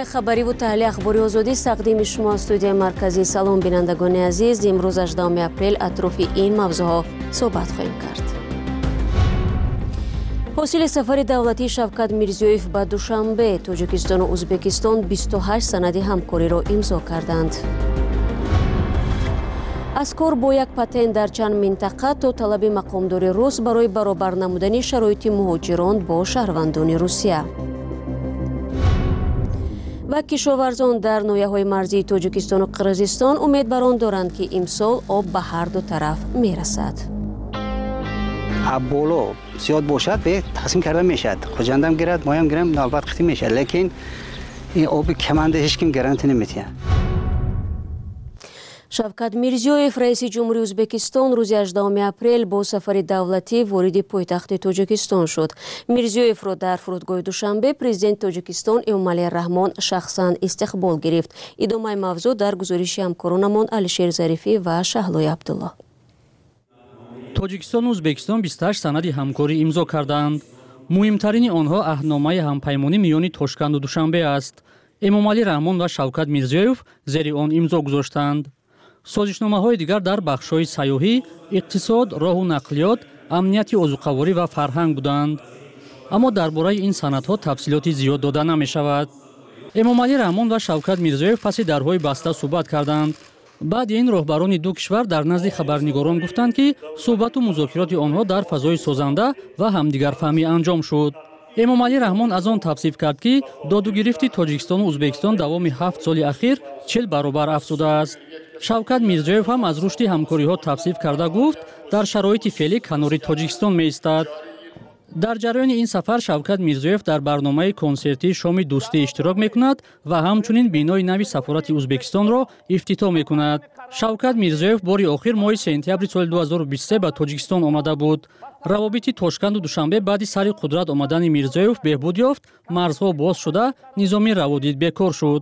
خبری و تحلیل اخباری آزادی تقدیم شما استودیو مرکزی. سلام بینندگان عزیز، امروز 18 اپریل اطراف این موضوعها صحبت خواهیم کرد. حاصل سفر دولتی شوکت میرزیویف به دوشنبه، تاجیکستان و ازبکستان 28 سند همکاری را امضا کردند. از کار با یک پتنت در چند منطقه تا طلب مقامداری روس برای برابر نمودن شرایط مهاجران با شهروندان روسیه. و کشاورزان در ناحیه‌های مرزی تاجیکستان و قرقیزستان امید بر آن دارند که امسال آب به هر دو طرف میرسد. آب بالا زیاد باشد به تقسیم کرده میشد. خوجندم گیرد، مایم گیرم، نوبت قطعی میشه. لیکن این آب کمانده هیچ کم گارانتی نمیتونه. شوکت میرزیویف رئیس جمهوری ازبکستان روز 18 اپریل با سفر دولتی وارد پایتخت تاجیکستان شد. میرزیویف را در فرودگاه دوشنبه پرزیدنت تاجیکستان امومالی رحمان شخصا استقبال گرفت. ادامه موضوع در گزارش همکارانمان علیشیر ظریفی و شهلای عبدالله. تاجیکستان و ازبکستان 28 سند همکاری امضا کردند. مهمترین آنها عهدنامه همپیمانی میان تاشکند و دوشنبه است. امومالی رحمان و شوکت میرزیویف زیر آن امضا گذاشتند. سازشنامه‌های دیگر در بخش‌های سیاحی، اقتصاد، راه و نقلیات، امنیت اوزوقواری و فرهنگ بودند. اما درباره این سندها تفصیلاتی زیاد داده نمی‌شود. امومالی رحمان و شوکت میرزیویف پس درهای بسته صحبت کردند. بعد این راهبران دو کشور در نزد خبرنگاران گفتند که صحبت و مذاکرات آنها در فضای سازنده و همدیگرفهمی انجام شد. امومالی رحمان از آن توصیف کرد که دادوگرفتی تاجیکستان و ازبکستان دوام 7 سال اخیر 40 برابر افزوده است. شوکت میرزیویف هم از رشد همکاری‌ها توصیف کرده گفت در شرایط فعلی کنار تاجیکستان می‌ایستد. در جریان این سفر شوکت میرزیویف در برنامه کنسرتی شام دوستی اشتراک می‌کند و همچنین بینای نوی سفارت ازبکستان را افتتاح می‌کند. شوکت میرزیویف باری آخر ماه سپتامبر سال 2023 به تاجیکستان آمده بود. روابط تاشکند و دوشنبه بعد سر قدرت آمدن میرزیویف بهبود یافت، مرزها باز شده، نظام روابط بکار شد.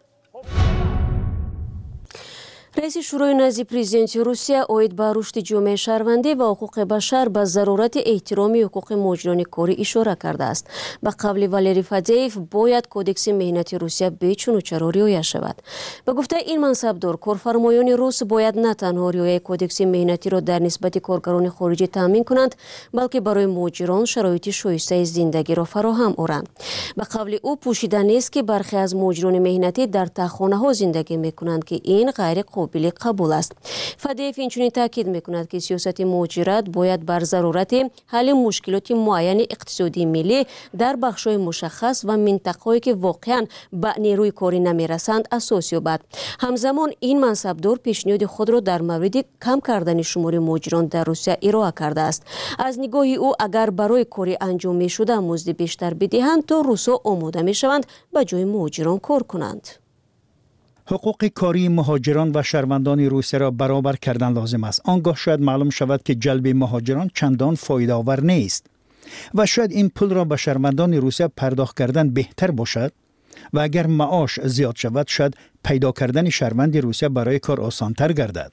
رئیس شورای نزد پرزیدنت روسیه اوید به رشد جامعه شهروندی و حقوق بشر به ضرورت احترام حقوق مهاجران کاری اشاره کرده است. به قول والری فادییف باید کودکس مهنتی روسیه به چون و چرا رعایت شود. به گفته این منصبدار، کارفرمایان روس باید نه تنها رعایت کودکس مهنتی را در نسبت کارگران خارجی تامین کنند، بلکه برای مهاجران شرایط شایسته زندگی را فراهم آورند. به قول او پوشیده نیست که برخی از مهاجران مهنتی در تهخانه‌ها زندگی می‌کنند که این غیر قابل قبول است. فادییف اینچنین تاکید میکند که سیاست مهاجرت باید بر ضرورت حل مشکلات معین اقتصادی ملی در بخش‌های مشخص و منطقه‌ای که واقعاً به نیروی کاری نمیرسند اساس یابد. همزمان این منصبدار پیشنهاد خود را در مورد کم کردن شمار مهاجران در روسیه ارائه کرده است. از نگاه او اگر برای کاری انجام می‌شده مزد بیشتر بدهند تا روس‌ها آماده می‌شوند به جای مهاجران کار کنند. حقوق کاری مهاجران و شهروندان روسیه را برابر کردن لازم است. آنگاه شاید معلوم شود که جلب مهاجران چندان فایده آور نیست و شاید این پول را به شهروندان روسیه پرداخت کردن بهتر باشد و اگر معاش زیاد شود شاید پیدا کردن شهروند روسیه برای کار آسان‌تر گردد.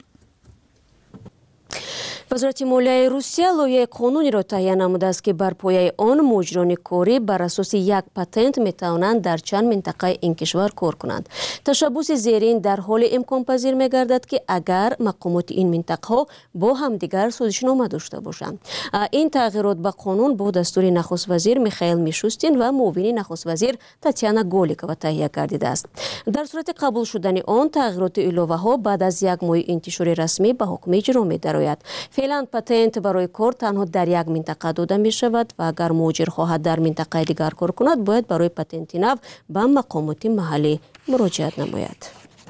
وزارت مالیه روسیه لایحه قانونی را تهیه نموده است که بر پایه آن مهاجران کاری بر اساس یک پتنت میتوانند در چند منطقه این کشور کار کنند. تشبوس زیرین در حال امکان پذیر میگردد که اگر مقامات این منطقه ها با همدیگر سازشنامه داشته باشند. این تغییرات به قانون با دستور نخست وزیر میخائیل میشوستین و معاون نخست وزیر تاتیانا گولیکووا تهیه گردیده است. در صورت قبول شدن آن تغییرات علاوه ها بعد از یک ماه انتشار رسمی به حکم اجرا می‌دراید. فعلا پتنت برای کار تنها در یک منطقه داده می شود و اگر مهاجر خواهد در منطقه دیگر کار کند باید برای پتنت نو به مقامات محلی مراجعت نماید.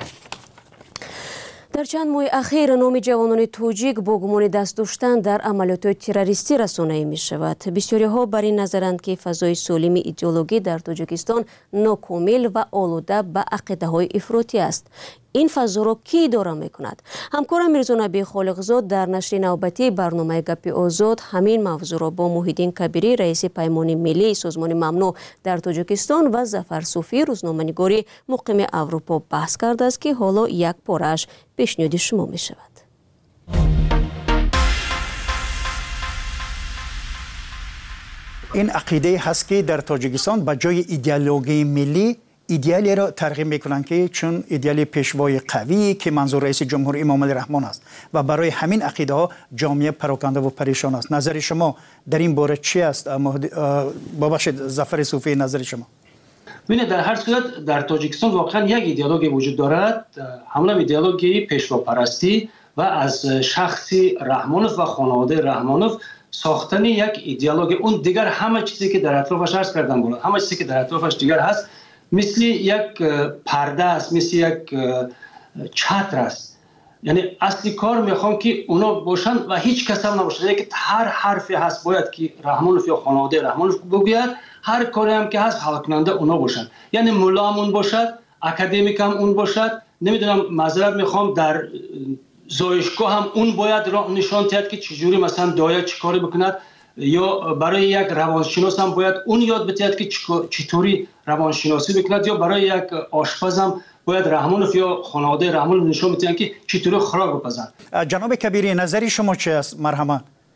در چند ماه اخیر نام جوانان توجیک با گمان دست داشتن در عملیات تروریستی رسانه‌ای می شود. بسیاری ها بر این نظرند که فضای سالم ایدئولوژی در تاجیکستان ناکامل و آلوده به عقیده‌های افراطی است. این فضا را کی اداره میکند؟ همکارم میرزا نبی خالقزاد در نشر نوبتی برنامه گپ آزاد همین موضوع را با محیدین کبیری رئیس پیمان ملی سازمان ممنوع در تاجیکستان و ظفر صوفی روزنامه‌نگاری مقیم اروپا بحث کرده است که حالا یک پاره‌اش پیشنهاد شما می شود. این عقیده هست که در تاجیکستان به جای ایدئولوژی ملی ایدئالی را ترغیب میکنند که چون ایدئال پیشوای قوی که منظور رئیس جمهور امام علی رحمان است و برای همین عقیده ها جامعه پراکنده و پریشان است. نظر شما در این باره چی است؟ ببخشید ظفر صوفی، نظر شما؟ ببینید در هر صورت در تاجیکستان واقعا یک ایدئولوژی وجود دارد، همون ایدئولوژی پیشواپرستی و از شخصی رحمانوف و خانواده رحمانوف ساختن یک ایدئولوژی. اون دیگر همه چیزی که در اطرافش عرض کردم بود، همه چیزی که در اطرافش دیگر هست مثل یک پرده است، مثل یک چتر است. یعنی اصلی کار میخوام که اونا باشن و هیچ کس هم نباشه. یعنی که هر حرفی هست باید که رحمانوف یا خانواده رحمانوف بگوید، هر کاری هم که هست حل کننده اونا باشن. یعنی مولا هم اون باشد، اکادمیک هم اون باشد، نمیدونم معذرت میخوام در زایشگاه هم اون باید نشان دهد که چجوری مثلا دایه چی کاری بکند، یا برای یک روانشناس هم باید اون یاد بدهد که چطوری روانشناسی بکند، یا برای یک آشپز هم باید رحمانوف یا خانواده رحمانوف نشان بدهند که چطوری خوراک بپزند. جناب کبیری، نظری شما چی است؟ مرحبا.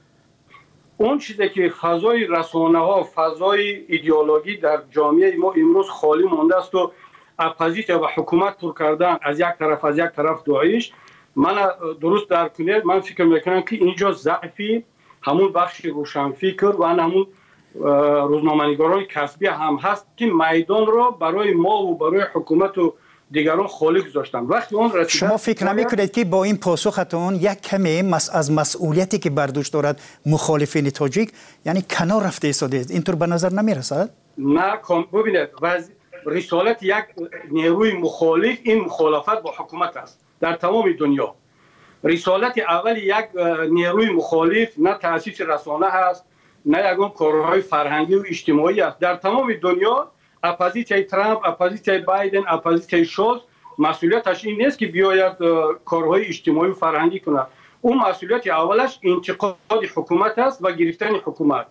اون چیزی که فضای رسانه ها، فضای ایدئولوژی در جامعه ما امروز خالی مانده است و اپوزیسیون و حکومت پر کردن از یک طرف داعش، من درست در کنید من فکر میکنم که اینجا ضعفی همون بخش روشنفکر و همون روزنامه‌نگاران کسبی هم هست که میدان را برای ما و برای حکومت و دیگران خالی گذاشتن. وقتی اون شما فکر نمی‌کنید که با این پاسختون یک کمی از مسئولیتی که بر دوش دارد مخالفین تاجیک یعنی کنار رفته ایستاده است؟ اینطور به نظر نمی‌رسد؟ نه، ببینید رسالت یک نیروی مخالف این مخالفت با حکومت است در تمام دنیا. رسالت اول یک نیروی مخالف نه تأسیس رسانه هست، نه یگان کارهای فرهنگی و اجتماعی است. در تمام دنیا اپوزیسیون ترامپ، اپوزیسیون بایدن، اپوزیسیون شولز مسئولیتش این نیست که بیاید کارهای اجتماعی و فرهنگی کنه. اون مسئولیت اولش انتقاد حکومت است و گرفتن حکومت.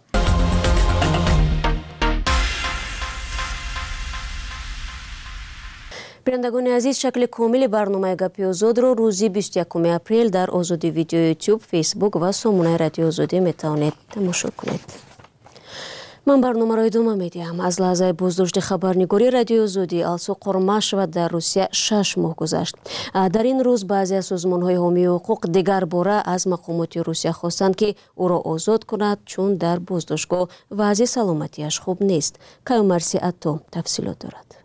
بینندگان عزیز، شکل کامل برنامه گپی آزاد رو روزی 21 اپریل در آزادی ویدیو یوتیوب، فیسبوک و سامانه رادیو آزادی میتوانید تماشا کنید. من برنامه را ادامه میدیم. از لحظه بازداشت خبرنگاری رادیو آزادی السوق قرمه شود در روسیه 6 ماه گذشت. در این روز بعضی از سازمان‌های حامی حقوق دیگر باره از مقامات روسیه خواستند که او را آزاد کند چون در بازداشتگاه وضع سلامتیش خوب نیست. کیومرسی اتو تفصیلات دارد.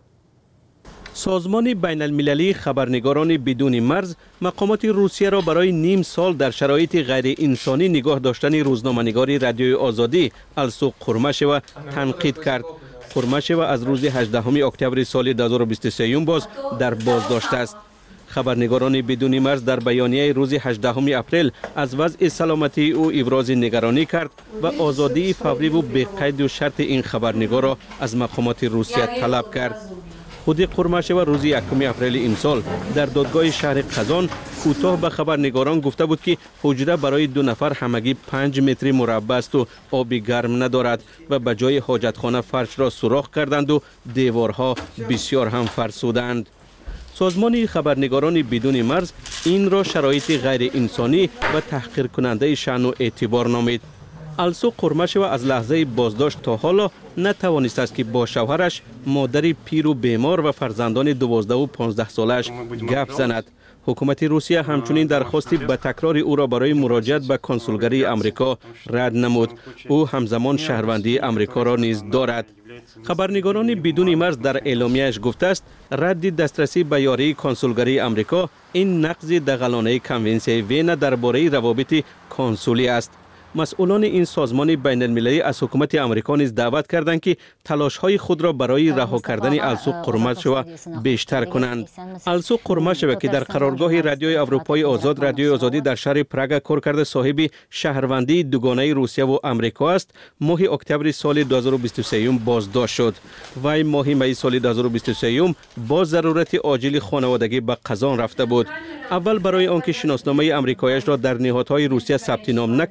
سازمان بین المللی خبرنگاران بدون مرز مقامات روسیه را برای نیم سال در شرایط غیر انسانی نگاه داشتن روزنامه‌نگاری رادیوی آزادی السوق قرمشوه تنقید کرد. قرمشوه از روز 18 اکتبر سال 2023 باز در بازداشت است. خبرنگاران بدون مرز در بیانیه روز 18 اپریل از وضع سلامتی او ابراز نگرانی کرد و آزادی فوری و بی قید و شرط این خبرنگار را از مقامات روسیه طلب کرد. خود قرمشوه روز 1 اپریل امسال در دادگاه شهر قزان کوتاه به خبرنگاران گفته بود که حجره برای 2 نفر همگی 5 متر مربع است و آب گرم ندارد و به جای حاجتخانه فرش را سوراخ کردند و دیوارها بسیار هم فرسودند. سازمان خبرنگاران بدون مرز این را شرایط غیر انسانی و تحقیر کننده شأن و اعتبار نامید. السوق قرمشوه از لحظه بازداشت تا حالا نتوانست است که با شوهرش، مادر پیر و بیمار و فرزندان 12 و 15 سالش گپ زند. حکومت روسیه همچنین درخواستی به تکرار او را برای مراجعت به کنسولگری امریکا رد نمود. او همزمان شهروندی امریکا را نیز دارد. خبرنگاران بدون مرز در اعلامیه‌اش گفته است رد دسترسی به یاری کنسولگری امریکا این نقض دغلانه کنونسیون وین درباره روابط کنسولی است. مسئولان این سازمان بین المللی از حکومت امریکا نیز دعوت کردند که تلاش‌های خود را برای رها کردن السوق قرمشوه بیشتر کنند. السوق قرمشوه که در قرارگاه رادیوی اروپای آزاد رادیوی آزادی در شهر پراگ کار کرده صاحب شهروندی دوگانه روسیه و امریکا است، ماه اکتبر سال 2023 بازداشت شد. وی ماه می سال 2023 با ضرورت عاجل خانوادگی به قزان رفته بود. اول برای آنکه شناسنامه امریکایش را در نهادهای روسیه ثبت نام نکرد،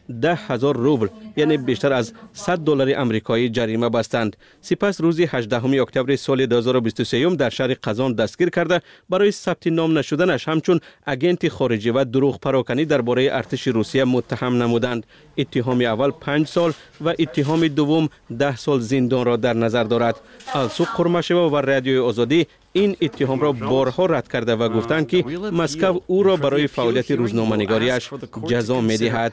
10,000 روبل یعنی بیشتر از $100 آمریکایی جریمه بستند. سپس روز 18 اکتبر سال 2023 در شهر قزان دستگیر کرده برای ثبت نام نشدنش همچون اگنت خارجی و دروغ پراکنی درباره ارتش روسیه متهم نمودند. اتهام اول 5 سال و اتهام دوم 10 سال زندان را در نظر دارد. السوق قرمشوه و رادیوی آزادی این اتهام را بارها رد کرده و گفتند که مسکو او را برای فعالیت روزنامه‌نگاریش جزا می‌دهد.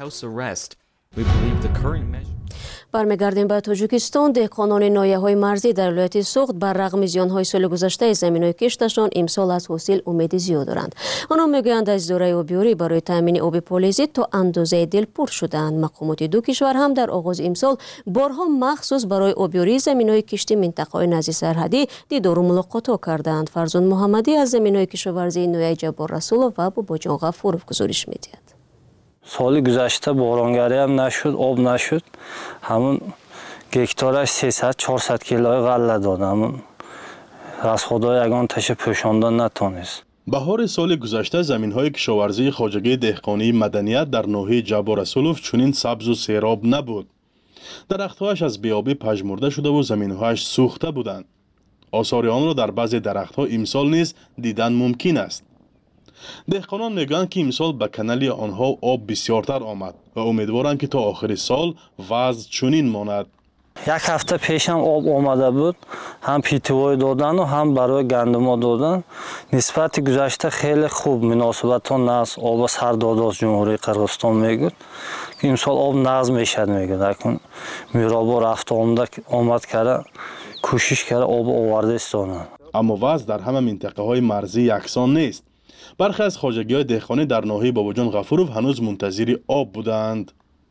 برمیگردیم به تاجیکستان. دهقانان ناحیه‌های مرزی در ولایت سوخت بر رغم زیان‌های سال گذشته زمین‌های کشتشان امسال از حاصل امید زیاد دارند. آنها میگویند از دوره آبیاری برای تامین آب پالیزی تا اندازه دلپور شدند. مقامات دو کشور هم در آغاز امسال بارها مخصوص برای آبیاری زمین‌های کشتی منطقه‌های نزدیک سرحدی دیدار و ملاقات کردند. فرزند محمدی از زمین‌های کشاورزی ناحیه جبار رسولov و باباجان غفورov گزارش می‌دهد. سال گذشته بارانگری هم نشد، آب نشد. همون گکتارش 300-400 کیلوی غله داد. همون رسخودهای یگان تش پوشاندن نتونست. بهار سال گذشته زمین‌های کشاورزی خواجگی دهقانی مدنیت در ناحیه جبار رسولov چنین سبز و سیراب نبود. درخت‌هایش از بیابی پژمرده شده و زمین‌هایش سوخته بودند. آثار آن را در بعضی درخت‌ها امسال نیز دیدن ممکن است. دهقانان میگویند که امسال به کانال آنها آب بسیارتر آمد و امیدوارند که تا آخر سال وضع چنین ماند. یک هفته پیش هم آب آمده بود، هم پیتوای دادن و هم برای گندم دادن. نسبت گذشته خیلی خوب مناسبتان است. آب سر داده از جمهوری قرقیزستان میگوید که امسال آب نقض میشد میگوید. اکنون میرابا رفت آمد کرده، کوشش کرده آب آورده استانند. اما وضع در همه منطقه های مرزی یکسان نیست. برخی از خواجگی‌های دهقانی در ناحیه باباجان غفورov هنوز منتظر آب بودند.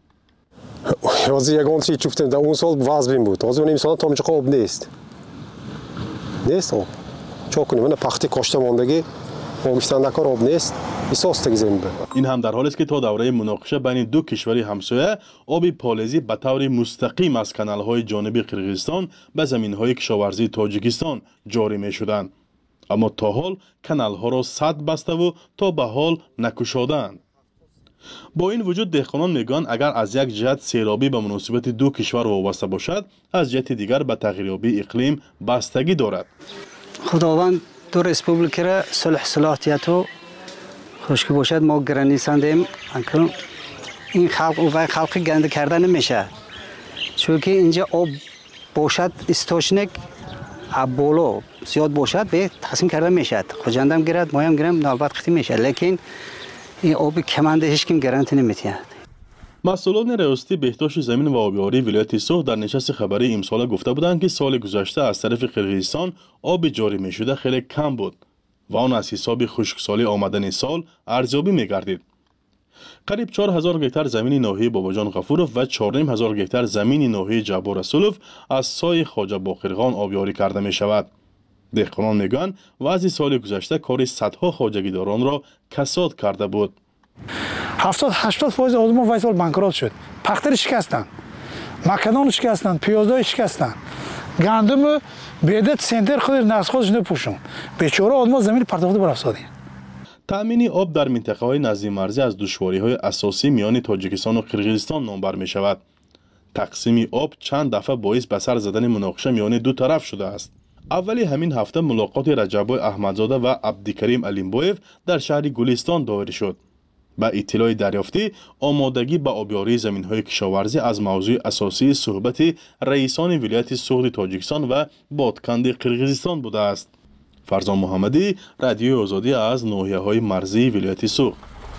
از یگان چیز چفتیم در اون سال وضع بین بود. از اون امسال تا اینجا آب نیست. نیست آب. چه کنیم؟ من پختی کاشته ماندگی آبشتن نکار آب نیست. احساس دیگه زمین. این هم در حالی است که تا دوره مناقشه بین دو کشور همسایه آب پالیزی به طور مستقیم از کانال‌های جانبی قرقیزستان به زمین‌های کشاورزی تاجیکستان جاری می‌شدند. اما تا حال کانال‌ها را سد بسته و تا به حال نکشادند. با این وجود دهقانان میگویند اگر از یک جهت سیلابی به مناسبت دو کشور وابسته باشد، از جهت دیگر به تغییریابی اقلیم بستگی دارد. خداوند دو ریسپوبلیک را صلح صلاحیت و خشکی باشد ما گرانیساندیم. این خلق و خلق گنده کردن نمیشه. چون که اینجا آب باشد استاشنک بالا زیاد باشد به تقسیم کرده میشد. خوجندم گیرد مایم گیرم نوبت خطی میشه. لیکن این آب کمانده هیچ کم گارانتی نمیتونه. مسئولان ریاستی بهداشت زمین و آبیاری ولایت سوخت در نشست خبری امسال گفته بودند که سال گذشته از طرف قرقیزستان آب جاری میشده خیلی کم بود و آن از حساب خشکسالی آمدن سال ارزیابی میگردید. قریب 4000 گیتار زمین ناحیه باباجان غفورov و 4500 گیتار زمین ناحیه جبار رسولov از سای خواجه باقرخان آبیاری کرده می شود. دهقانان میگویند وضع سال گذشته کار صدها خواجگیداران را کساد کرده بود. 70-80% آدم وای سال بانکرات شد. پختر شکستند. مکدان شکستند، پیازای شکستند. گندم بیدت سنتر خود نقص خودش نپوشون. بیچاره آدم زمین پرتافته برافزادی. تأمین آب در منطقه‌های نزدیک مرزی از دشواری‌های اساسی میان تاجیکستان و قرقیزستان نام بر می‌شود. تقسیم آب چند دفعه باعث به سر زدن مناقشه میان دو طرف شده است. اولی همین هفته ملاقات رجبای احمدزاده و عبدالکریم علیمبایف در شهر گلستان دایر شد. با اطلاع دریافتی آمادگی به آبیاری زمین‌های کشاورزی از موضوع اساسی صحبت رئیسان ولایت سوخت تاجیکستان و بادکند قرقیزستان بوده است. فرزان محمدی، رادیوی آزادی از ناحیه‌های مرزی ولایت سوخت.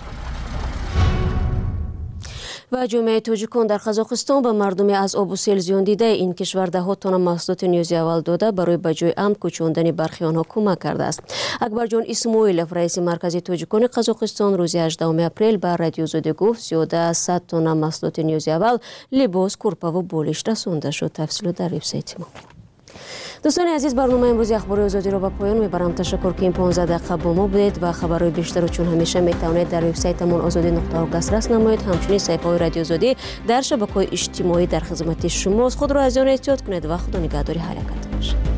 و جامعه تاجیکان در قزاقستان به مردم از آب و سیل زیان دیده این کشور دهات تن محصولات نیازی اول داده برای به جای امن کوچاندن برخی آنها کمک کرده است. اکبرجان اسماعیلوف رئیس مرکز تاجیکان قزاقستان روز 18 اپریل به رادیو آزادی گفت زیاده از 100 تن محصولات نیازی اول لباس، کورپا و بالشت رسانده شد. تفصیل در وبسایت ما. دوستان عزیز، برنامه امروزی اخبار آزادی را به پایان میبرم. تشکر که این 15 دقیقه با ما بودید و خبرهای بیشتر رو چون همیشه میتوانید در وبسایتمون azadi.org دسترس نمایید. همچنین صفحه رادیو آزادی در شبکه‌های اجتماعی در خدمت شماست. خود را از آن احتیاط کنید و خدا نگهداری حرکت باشید.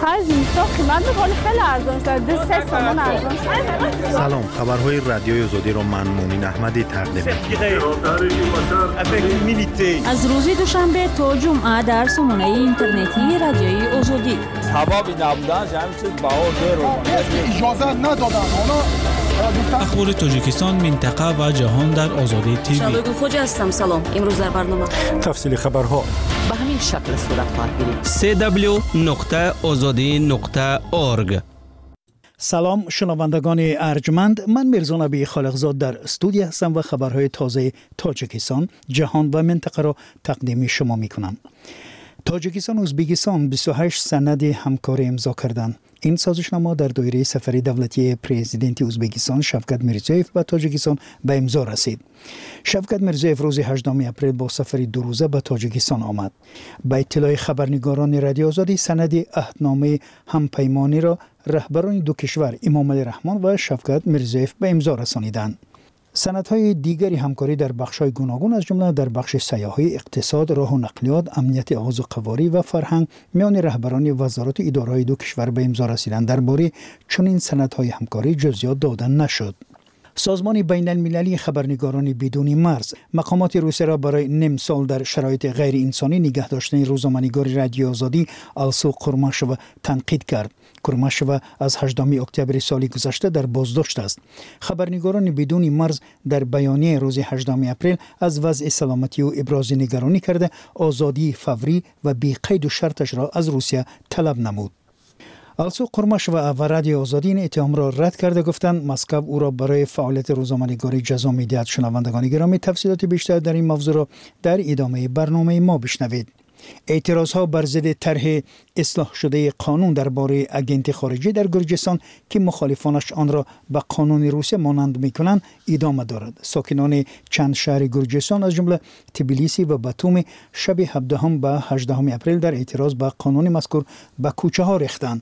آخر زمستون قیمت ولی خیلی ارزان شده 3 تومان ارزان شده. سلام، خبرهای رادیوی آزادی را من مومین احمدی تقدیم می‌کنم. از روز دوشنبه تا جمعه در سامانه اینترنتی رادیوی آزادی. سبب نبودن همین چیز بهار اجازه ندادن. اخبار تاجیکستان، منطقه و جهان در آزادی تیوی. شبگون خوجا هستم. سلام. امروز در برنامه تفصیل خبرها به همین شکل صورت خواهد گرفت. www.azadi.org. سلام شنوندگان ارجمند، من میرزا نبی خالقزاد در استودیو هستم و خبرهای تازه تاجیکستان، جهان و منطقه را تقدیم شما میکنم. تاجیکستان و ازبکستان 28 سند همکاری امضا کردند. این سازشنامه در دایره سفر دولتی پرزیدنت ازبکستان شفقت میرزیوف به تاجیکستان به امضا رسید. شفقت میرزیوف روز 18 اپریل با سفری 2 روزه به تاجیکستان آمد. به اطلاع خبرنگاران رادیو آزادی، سند عهدنامه همپیمانی را رهبران دو کشور امام علی رحمان و شفقت میرزیوف به امضا رسانیدند. سندهای دیگری همکاری در بخش‌های گوناگون از جمله در بخش سیاحی، اقتصاد، راه و نقلیات، امنیت آغاز و قواری و فرهنگ میان رهبران وزارات و اداره‌های دو کشور به امضا رسیدند. درباره چنین سندهای همکاری جزئیات داده نشد. سازمان بین المللی خبرنگاران بدون مرز مقامات روسیه را برای نیم سال در شرایط غیر انسانی نگه داشتن روزنامه‌نگار رادیو آزادی السو قرماشووا تنقید کرد. قرماشووا از 18 اکتبر سال گذشته در بازداشت است. خبرنگاران بدون مرز در بیانیه روز 18 اپریل از وضع سلامتی او ابراز نگرانی کرده آزادی فوری و بی قید و شرطش را از روسیه طلب نمود. السو قرماشووا و رادیو آزادی این اتهام را رد کرده، گفتند مسکو او را برای فعالیت روزنامه‌نگاری جزا می‌دهد. شنوندگان گرامی، تفصیلات بیشتر در این موضوع را در ادامه برنامه ما بشنوید. اعتراضها بر ضد طرح اصلاح شده قانون درباره اگنت خارجی در گرجستان که مخالفانش آن را به قانون روسیه مانند می‌کنند ادامه دارد. ساکنان چند شهر گرجستان از جمله تبلیسی و باتوم شب 17 به 18 اپریل در اعتراض به قانون مذکور به کوچه‌ها ریختند.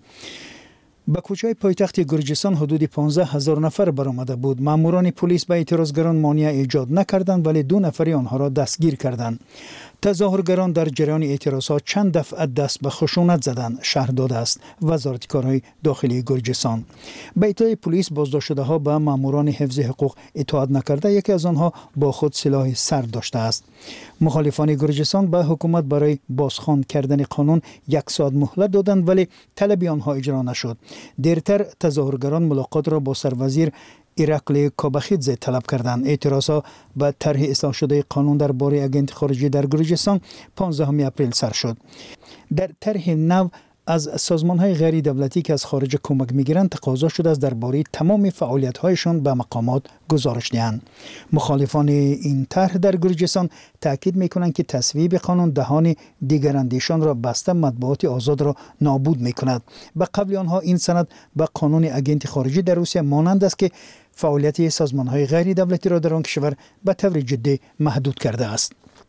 به کوچه‌های پایتخت گرجستان حدود 15,000 نفر برآمده بود. ماموران پلیس به اعتراضگران مانع ایجاد نکردند ولی 2 نفری آنها را دستگیر کردند. تظاهرگران در جریان اعتراضات چند دفعه دست به خشونت زدند. شهر داده است وزارت کارهای داخلی گرجستان. به اطلاع پلیس بازداشت شده‌ها به ماموران حفظ حقوق اطاعت نکرده، یکی از آنها با خود سلاح سرد داشته است. مخالفان گرجستان به حکومت برای بازخوان کردن قانون 1 ساعت مهلت دادند ولی طلب آنها اجرا نشد. دیرتر تظاهرگران ملاقات را با سروزیر ایراکلی کاباخیدزه طلب کردند. اعتراضها به طرح اصلاح شده قانون درباره اگنت خارجی در گرجستان 15 اپریل سر شد. در طرح نو از سازمان‌های غیر دولتی که از خارج کمک می‌گیرند تقاضا شده است درباره تمام فعالیت‌هایشان به مقامات گزارش دهند. مخالفان این طرح در گرجستان تاکید می‌کنند که تصویب قانون دهان دیگراندیشان را بسته مطبوعات آزاد را نابود می‌کند. به قول آنها این سند به قانون اگنت خارجی در روسیه مانند است که فعالیت سازمان‌های غیر دولتی را در آن کشور به طور جدی محدود کرده است.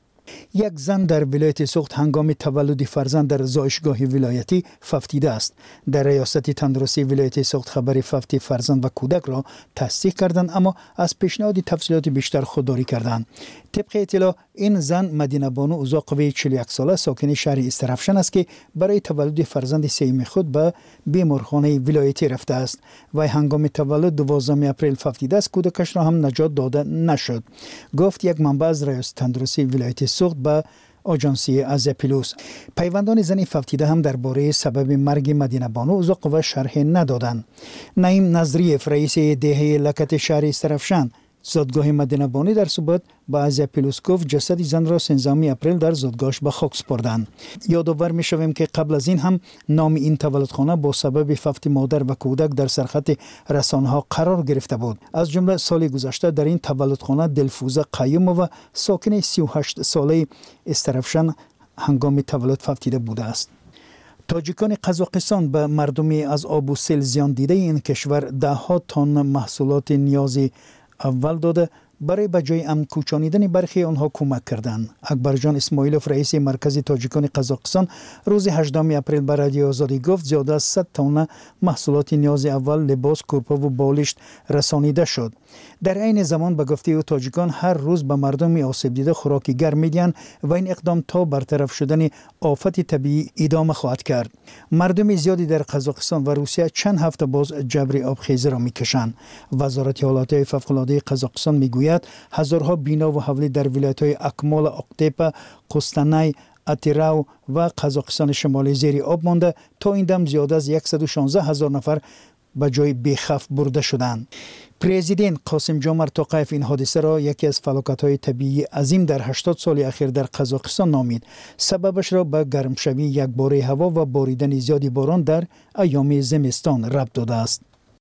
یک زن در ولایت سوخت هنگام تولد فرزند در زایشگاه ولایتی فوتیده است. در ریاست تندرستی ولایت سوخت خبر فوت فرزند و کودک را تصدیق کردند اما از پیشنهاد تفصیلات بیشتر خودداری کردند. طبق اطلاع این زن مدینه بانو اوزاقوی 41 ساله ساکن شهر استرافشن است که برای تولد فرزند سوم خود به بیمارخانه ولایتی رفته است و هنگام تولد 12 اپریل فوتیده است. کودکش را هم نجات داده نشد. گفت یک منبع از ریاست تندرستی ولایت سوخت به آژانسی آزپیلوس. پیوندان زن فوتیده هم درباره سبب مرگ مدینه بانو اوزاقوی شرح ندادند. نعیم نظریف رئیس دهه لکت شهر استرافشن زادگاه مدینه بانی در صبح با آزپیلوس گفت جسد زن را 13 اپریل در زادگاهش به خاک سپردند. یادآور می‌شویم که قبل از این هم نام این تولدخانه با سبب فوت مادر و کودک در سرخط رسانه‌ها قرار گرفته بود. از جمله سال گذشته در این تولدخانه دلفوزه قیومова ساکن 38 ساله استرافشن هنگام تولد فوتیده بوده است. تاجیکان قزاقستان به مردمی از آب و سیل زیان دیده این کشور 10 تن محصولات نیازی اول داده برای به جای امن کوچانیدن برخی آنها کمک کردند. اکبرجان اسماعیلوف رئیس مرکز تاجیکان قزاقستان روز 18 اپریل به رادیو آزادی گفت زیاده از 100 تن محصولات نیاز اول، لباس، کورپا و بالشت رسانیده شد. در عین زمان به گفته او تاجیکان هر روز به مردم آسیب دیده خوراک گرم میدهند و این اقدام تا برطرف شدن آفت طبیعی ادامه خواهد کرد. مردم زیادی در قزاقستان و روسیه چند هفته باز جبر آبخیزی را میکشند. وزارت حالات فوق‌العاده قزاقستان میگوید هزارها بینا و حولی در ولایت‌های اکمال، اقتیپه، قوستانای، اتیراو و قزاقستان شمالی زیر آب مانده. تا این دم زیاده از 116,000 نفر به جای بیخف برده شدند. پرزیدنت قاسم جمعت توقیف این حادثه را یکی از فلاکت‌های طبیعی عظیم در 80 سال اخیر در قزاقستان نامید. سببش را به گرمشوی یکباره هوا و باریدن زیادی باران در ایام زمستان ربط داده است.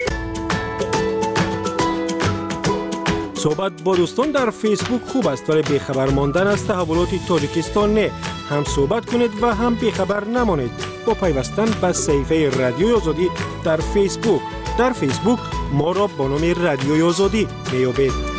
صحبت با دوستان در فیسبوک خوب است، ولی بیخبر ماندن از تحولات تاجیکستان نه. هم صحبت کنید و هم بیخبر نمانید با پیوستن به صفحه رادیوی آزادی در فیسبوک. در فیسبوک ما را با نام رادیوی آزادی میابید.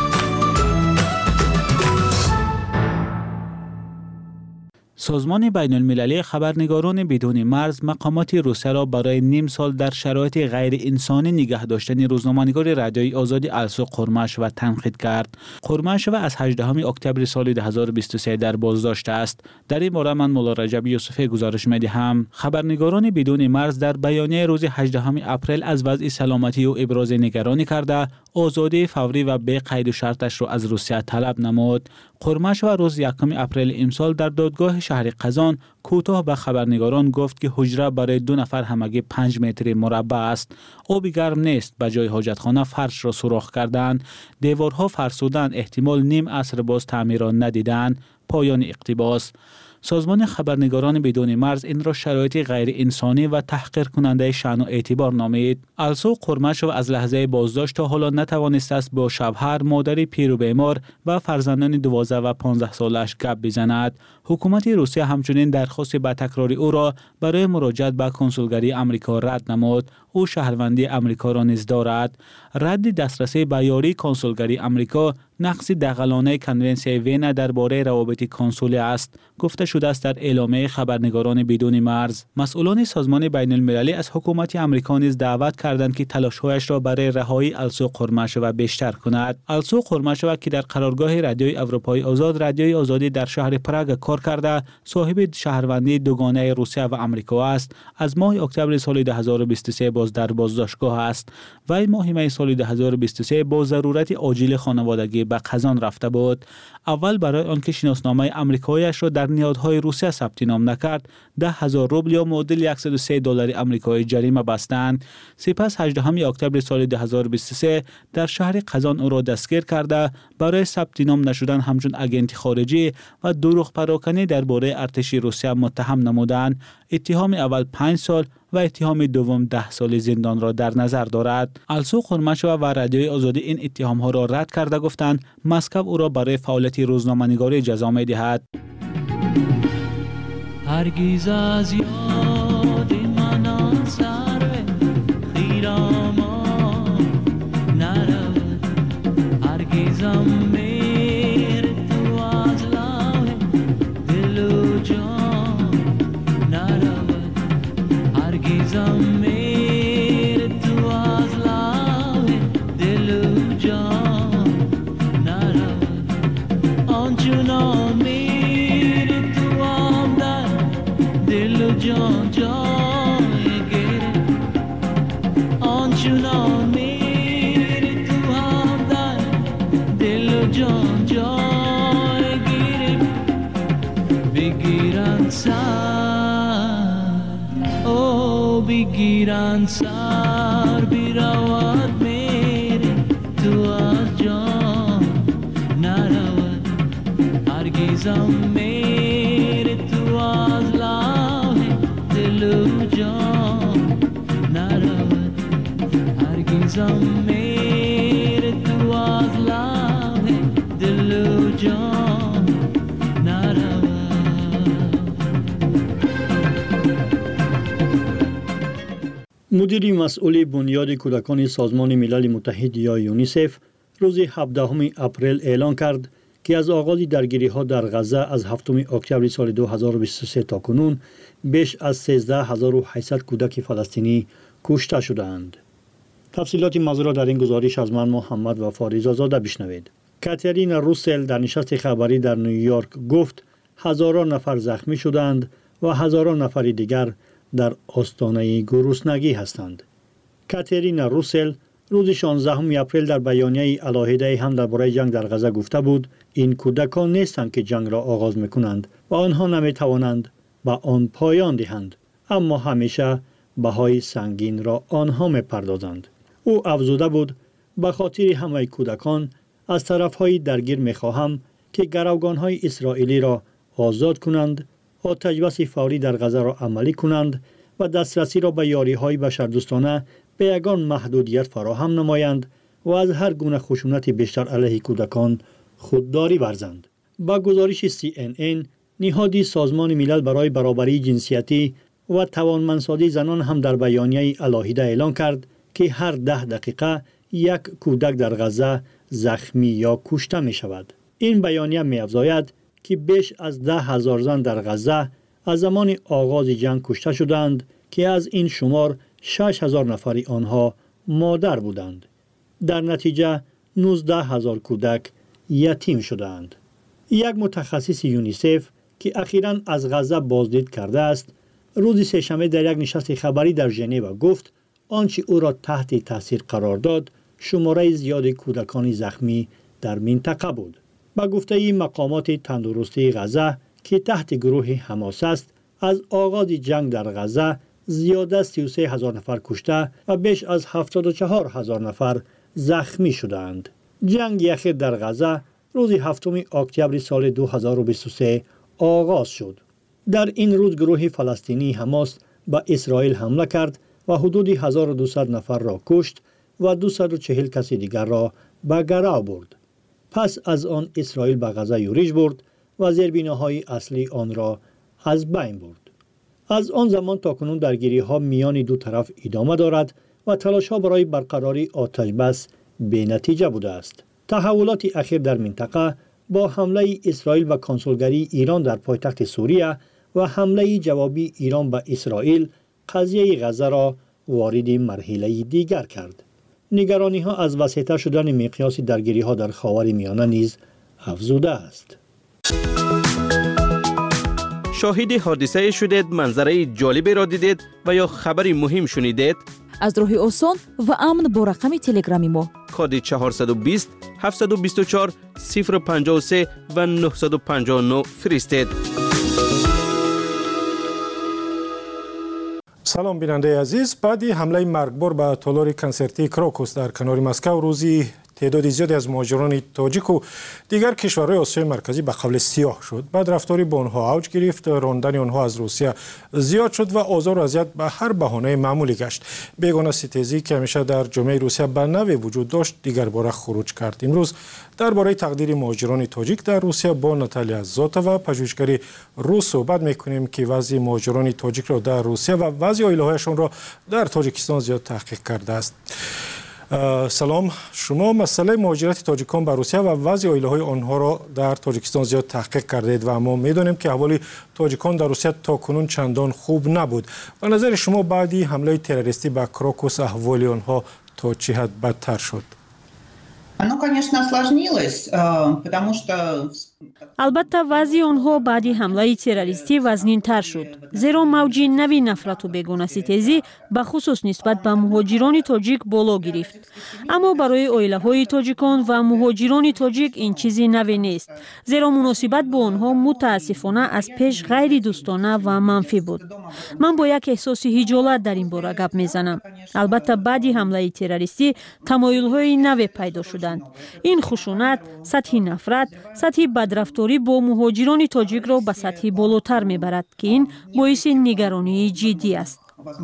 سازمان بین المللی خبرنگاران بدون مرز مقامات روسیه را برای نیم سال در شرایط غیر انسانی نگه داشتن روزنامه‌نگار رادیوی آزادی السو قرمشوه تنقید کرد. قرمشوه از 18 اکتبر سال 2023 در بازداشت است. در این باره من مولا رجب یوسفی گزارش می‌دهم. خبرنگاران بدون مرز در بیانیه روز 18 اپریل از وضع سلامتی او ابراز نگرانی کرده آزادی فوری و بی قید و شرطش را از روسیه طلب نمود. قرمشوه روز 1 اپریل امسال در دادگاه شهر قزان کوتاه به خبرنگاران گفت که حجره برای 2 نفر همگی 5 متر مربع است. آب گرم نیست. به جای حاجتخانه فرش را سوراخ کردند. دیوارها فرسودند. احتمال نیم عصر باز تعمیر را ندیدند. پایان اقتباس. سازمان خبرنگاران بدون مرز این را شرایط غیر انسانی و تحقیر کننده شأن و اعتبار نامید. السو قرمشوه از لحظه بازداشت تا حالا نتوانسته است با شوهر، مادری پیر و بیمار و فرزندان 12 و 15 سالش گپ بزند. حکومت روسیه همچنین درخواست به تکرار او را برای مراجعت به کنسولگری آمریکا رد نمود. او شهروندی آمریکا را نیز دارد. رد دسترسی به یاری کنسولگری آمریکا نقض دغلانه کنونسیون وین درباره روابط کنسولی است، گفته شده است در اعلامیه خبرنگاران بدون مرز. مسئولان سازمان بین المللی از حکومت آمریکا نیز دعوت کردند که تلاش‌هایش را برای رهایی السو قرمشوه بیشتر کند. السو قرمشوه که در قرارگاه رادیوی اروپای آزاد رادیوی آزادی در شهر پراگ کار کرده، صاحب شهروندی دوگانه روسیه و آمریکا است. از ماه اکتبر سال 2023 باز در بازداشتگاه است. وی ماه می سال 2023 با ضرورت عاجل خانوادگی به قزان رفته بود. اول برای آنکه شناسنامه آمریکایی‌اش را در نهادهای روسیه ثبت نام نکرد 10,000 روبل یا معادل $103 آمریکایی جریمه بستند. سپس 18 اکتبر سال 2023 در شهر قزان او را دستگیر کرده برای ثبت نام نشدن همچون اگنت خارجی و دروغ پراکنی درباره ارتش روسیه متهم نمودند. اتهام اول 5 سال و اتهام دوم 10 سال زندان را در نظر دارد. السو قرمشوه و رادیوی آزادی این اتهام ها را رد کرده گفتند مسکو او را برای فعالیت روزنامه‌نگاری جزا می‌دهد. هرگز از یاد من سر خیرامان نرود، هرگزم میر تو از لاه دل و جان نرود، هرگزم میر تو از لاه دل و جان نرود، آنچنان میر تو هم در دل و جان جای گیره، آنچنان میر تو هم در دل و جان جای گیره، بگیرن سر او بگیرن سر بیرود میره تو از جان نرود، هرگزم میره تو از لاه دل و جان نرود، هرگزم میره تو از لاه دل و جان نرود. مدیر مسئول بنیاد کودکان سازمان ملل متحد یا یونیسف روز 17 اپریل اعلان کرد که از آغاز درگیری‌ها در غزه از 7 اکتبر سال 2023 تا کنون بیش از 13800 کودک فلسطینی کشته شدند. تفصیلات موضوع را در این گزارش از من محمد و فاریزا زاده بشنوید. کاترین روسل در نشست خبری در نیویورک گفت هزاران نفر زخمی شدند و هزاران نفر دیگر در آستانه گرسنگی هستند. کاترین روسل روز 16 اپریل در بیانیه علاهده هم درباره جنگ در غزه گفته بود این کودکان نیستند که جنگ را آغاز میکنند و آنها نمیتوانند به آن پایان دهند، اما همیشه بهای سنگین را آنها میپردازند. او افزوده بود به خاطر همه کودکان از طرفهای درگیر میخواهم که گروگانهای اسرائیلی را آزاد کنند، آتش بس فوری در غزه را عملی کنند و دسترسی را به یاریهای بشردوستانه به یگان محدودیت فراهم نمایند و از هر گونه خشونت بیشتر علیه کودکان خودداری ورزند. با گزارش CNN، نهاد سازمان ملل برای برابری جنسیتی و توانمندسازی زنان هم در بیانیه علاهده اعلان کرد که هر 10 دقیقه یک کودک در غزه زخمی یا کشته می شود. این بیانیه می افزاید که بیش از 10,000 زن در غزه از زمان آغاز جنگ کشته شدند که از این شمار 6,000 نفر آنها مادر بودند. در نتیجه 19,000 کودک یتیم شدند. یک متخصص یونیسف که اخیراً از غزه بازدید کرده است، روز سه‌شنبه در یک نشست خبری در ژنو گفت آنچه او را تحت تاثیر قرار داد شماره زیاد کودکان زخمی در منطقه بود. با گفته مقامات تندرستی غزه که تحت گروه حماس است، از آغاز جنگ در غزه زیاده 33,000 نفر کشته و بیش از 74,000 نفر زخمی شدند. جنگ اخیر در غزه روز 7 اکتبر سال 2023 آغاز شد. در این روز گروه فلسطینی حماس به اسرائیل حمله کرد و حدود 1200 نفر را کشت و 240 کس دیگر را به گرو برد. پس از آن اسرائیل به غزه یورش برد و زیربناهای اصلی آن را از بین برد. از آن زمان تا کنون درگیری‌ها میان دو طرف ادامه دارد و تلاش‌ها برای برقراری آتش بس بی‌نتیجه بوده است. تحولات اخیر در منطقه با حمله اسرائیل و کنسولگری ایران در پایتخت سوریه و حمله جوابی ایران به اسرائیل قضیه غزه را وارد مرحله دیگر کرد. نگرانی‌ها از وسیع‌تر شدن مقیاس درگیری‌ها در خاورمیانه نیز افزوده است. شاهد حادثه شدید، منظره جالبی را دیدید و یا خبری مهم شنیدید؟ از راه آسان و امن با رقم تلگرامی ما کد 420 724 053 و 959 فرستید. سلام بیننده عزیز، بعد حمله مرگبار به تالار کنسرتی کراکوس در کنار مسکو روزی تعداد زیادی از مهاجران تاجیک و دیگر کشورهای آسیای مرکزی به قبل سیاه شد. بعد رفتاری با آنها اوج گرفت، راندن آنها از روسیه زیاد شد و آزار و اذیت به هر بهانه معمولی گشت. بیگانه ستیزی که همیشه در جامعه روسیه به نوی وجود داشت دیگر باره خروج کرد. امروز درباره تقدیر مهاجران تاجیک در روسیه با ناتالیا زاتووا پژوهشگر روس صحبت می‌کنیم که وضع مهاجران تاجیک را در روسیه و وضع عائله‌هایشان را در تاجیکستان زیاد تحقیق کرده است. سلام، شما مسئله مهاجرت تاجیکان به روسیه و وضع عائله‌های آنها را در تاجیکستان زیاد تحقیق کردید و ما می‌دانیم که احوال تاجیکان در روسیه تاکنون چندان خوب نبود. به نظر شما بعدی حمله تروریستی به کراکوس احوال آنها تا چه حد بدتر شد؟ Оно, конечно, осложнилось, потому что البته وضع آنها بعد حمله تروریستی وزنین‌تر شد، زیرا موج نوی نفرت و بیگانه‌ستیزی به خصوص نسبت به مهاجران تاجیک بالا گرفت. اما برای عائله‌های تاجیکان و مهاجران تاجیک این چیزی نوی نیست، زیرا مناسبت با آنها متاسفانه از پیش غیر دوستانه و منفی بود. من با یک احساس خجالت در این باره گپ میزنم. البته بعد حمله تروریستی تمایل‌های نوی پیدا شدند. این خشونت، سطح نفرت، سطح بدرفتاری با مهاجران تاجیک را به سطح بالاتر میبرد که این باعث نگرانی جدی است.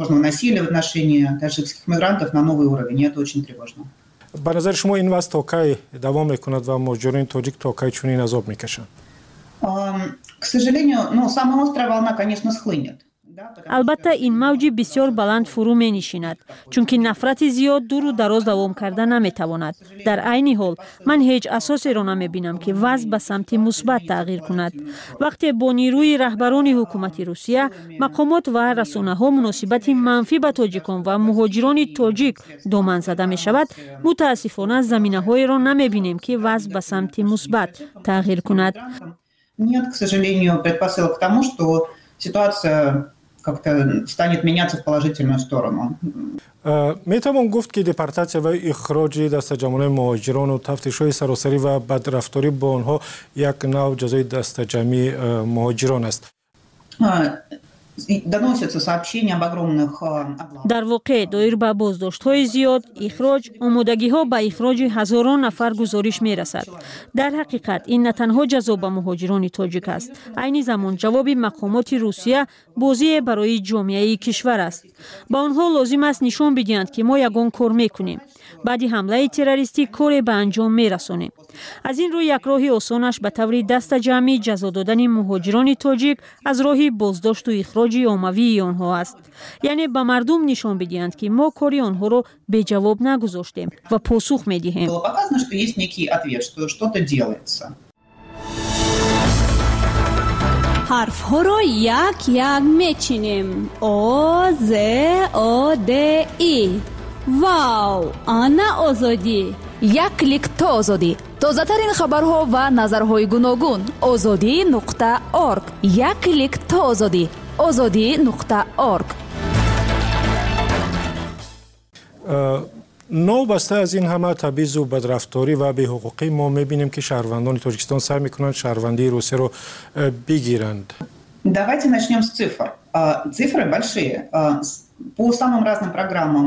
به نظر شما این وضع تا کی دوام میکند و مهاجران تاجیک تا کی چنین عذاب میکشند؟ К сожалению, самая острая волна, конечно, схлынет. البته این موج بسیار بلند فرو می نشیند چونکه نفرت زیاد دور و دراز دوام کرده نمی تواند. در عین حال من هیچ اساسی را نمی بینم که وضع به سمت مثبت تغییر کند. وقتی با نیروی رهبران حکومت روسیه، مقامات و رسانه ها مناسبت منفی به تاجیکان و مهاجران تاجیک دامن زده می شود، متاسفانه زمینه های را نمی بینیم که وضع به سمت مثبت تغییر کند. Нет, к сожалению, предпосылок к тому, что ситуация как-то станет меняться в положительную сторону. میتوان گفت که دپارتاسیا و اخراج دستجمعان مهاجران و تفتیش‌های سراسری و بدرفتاری با آنها یک نوع جزای دستجمعی مهاجران است. در واقع دایر به بازداشت‌های زیاد، اخراج، آمادگی‌ها به اخراج هزاران نفر گزارش می‌رسد. در حقیقت این نه تنها جزا به مهاجران تاجیک است، عین زمان جواب مقامات روسیه بازی برای جامعه کشور است. با آنها لازم است نشان بدهند که ما یگان کار می‌کنیم. بعد حمله تروریستی کار به انجام می‌رسانیم. از این روی یک راه آسانش به طور دست جمعی جزا دادن مهاجران تاجیک از راه بازداشت و اخراج عمومی آنها است. یعنی به مردم نشان بدهند که ما کاری آنها را به جواب نگذاشتیم و پاسخ می‌دهیم. حرف ها را یک یک میچینیم. آ ز آ د ای. واو، آنا آزادی. یک کلیک تا آزادی. تازه‌ترین خبرها و نظرهای گوناگون. azadi.org. یک کلیک تا آزادی. azadi.org. نوبسته از این همه تبعیض و بدرفتاری و بی‌حقوقی ما می‌بینیم که شهروندان تاجیکستان سعی می‌کنند شهروندی روسیه رو بگیرند. Давайте начнем с цифр. Цифры большие. По самым разным программам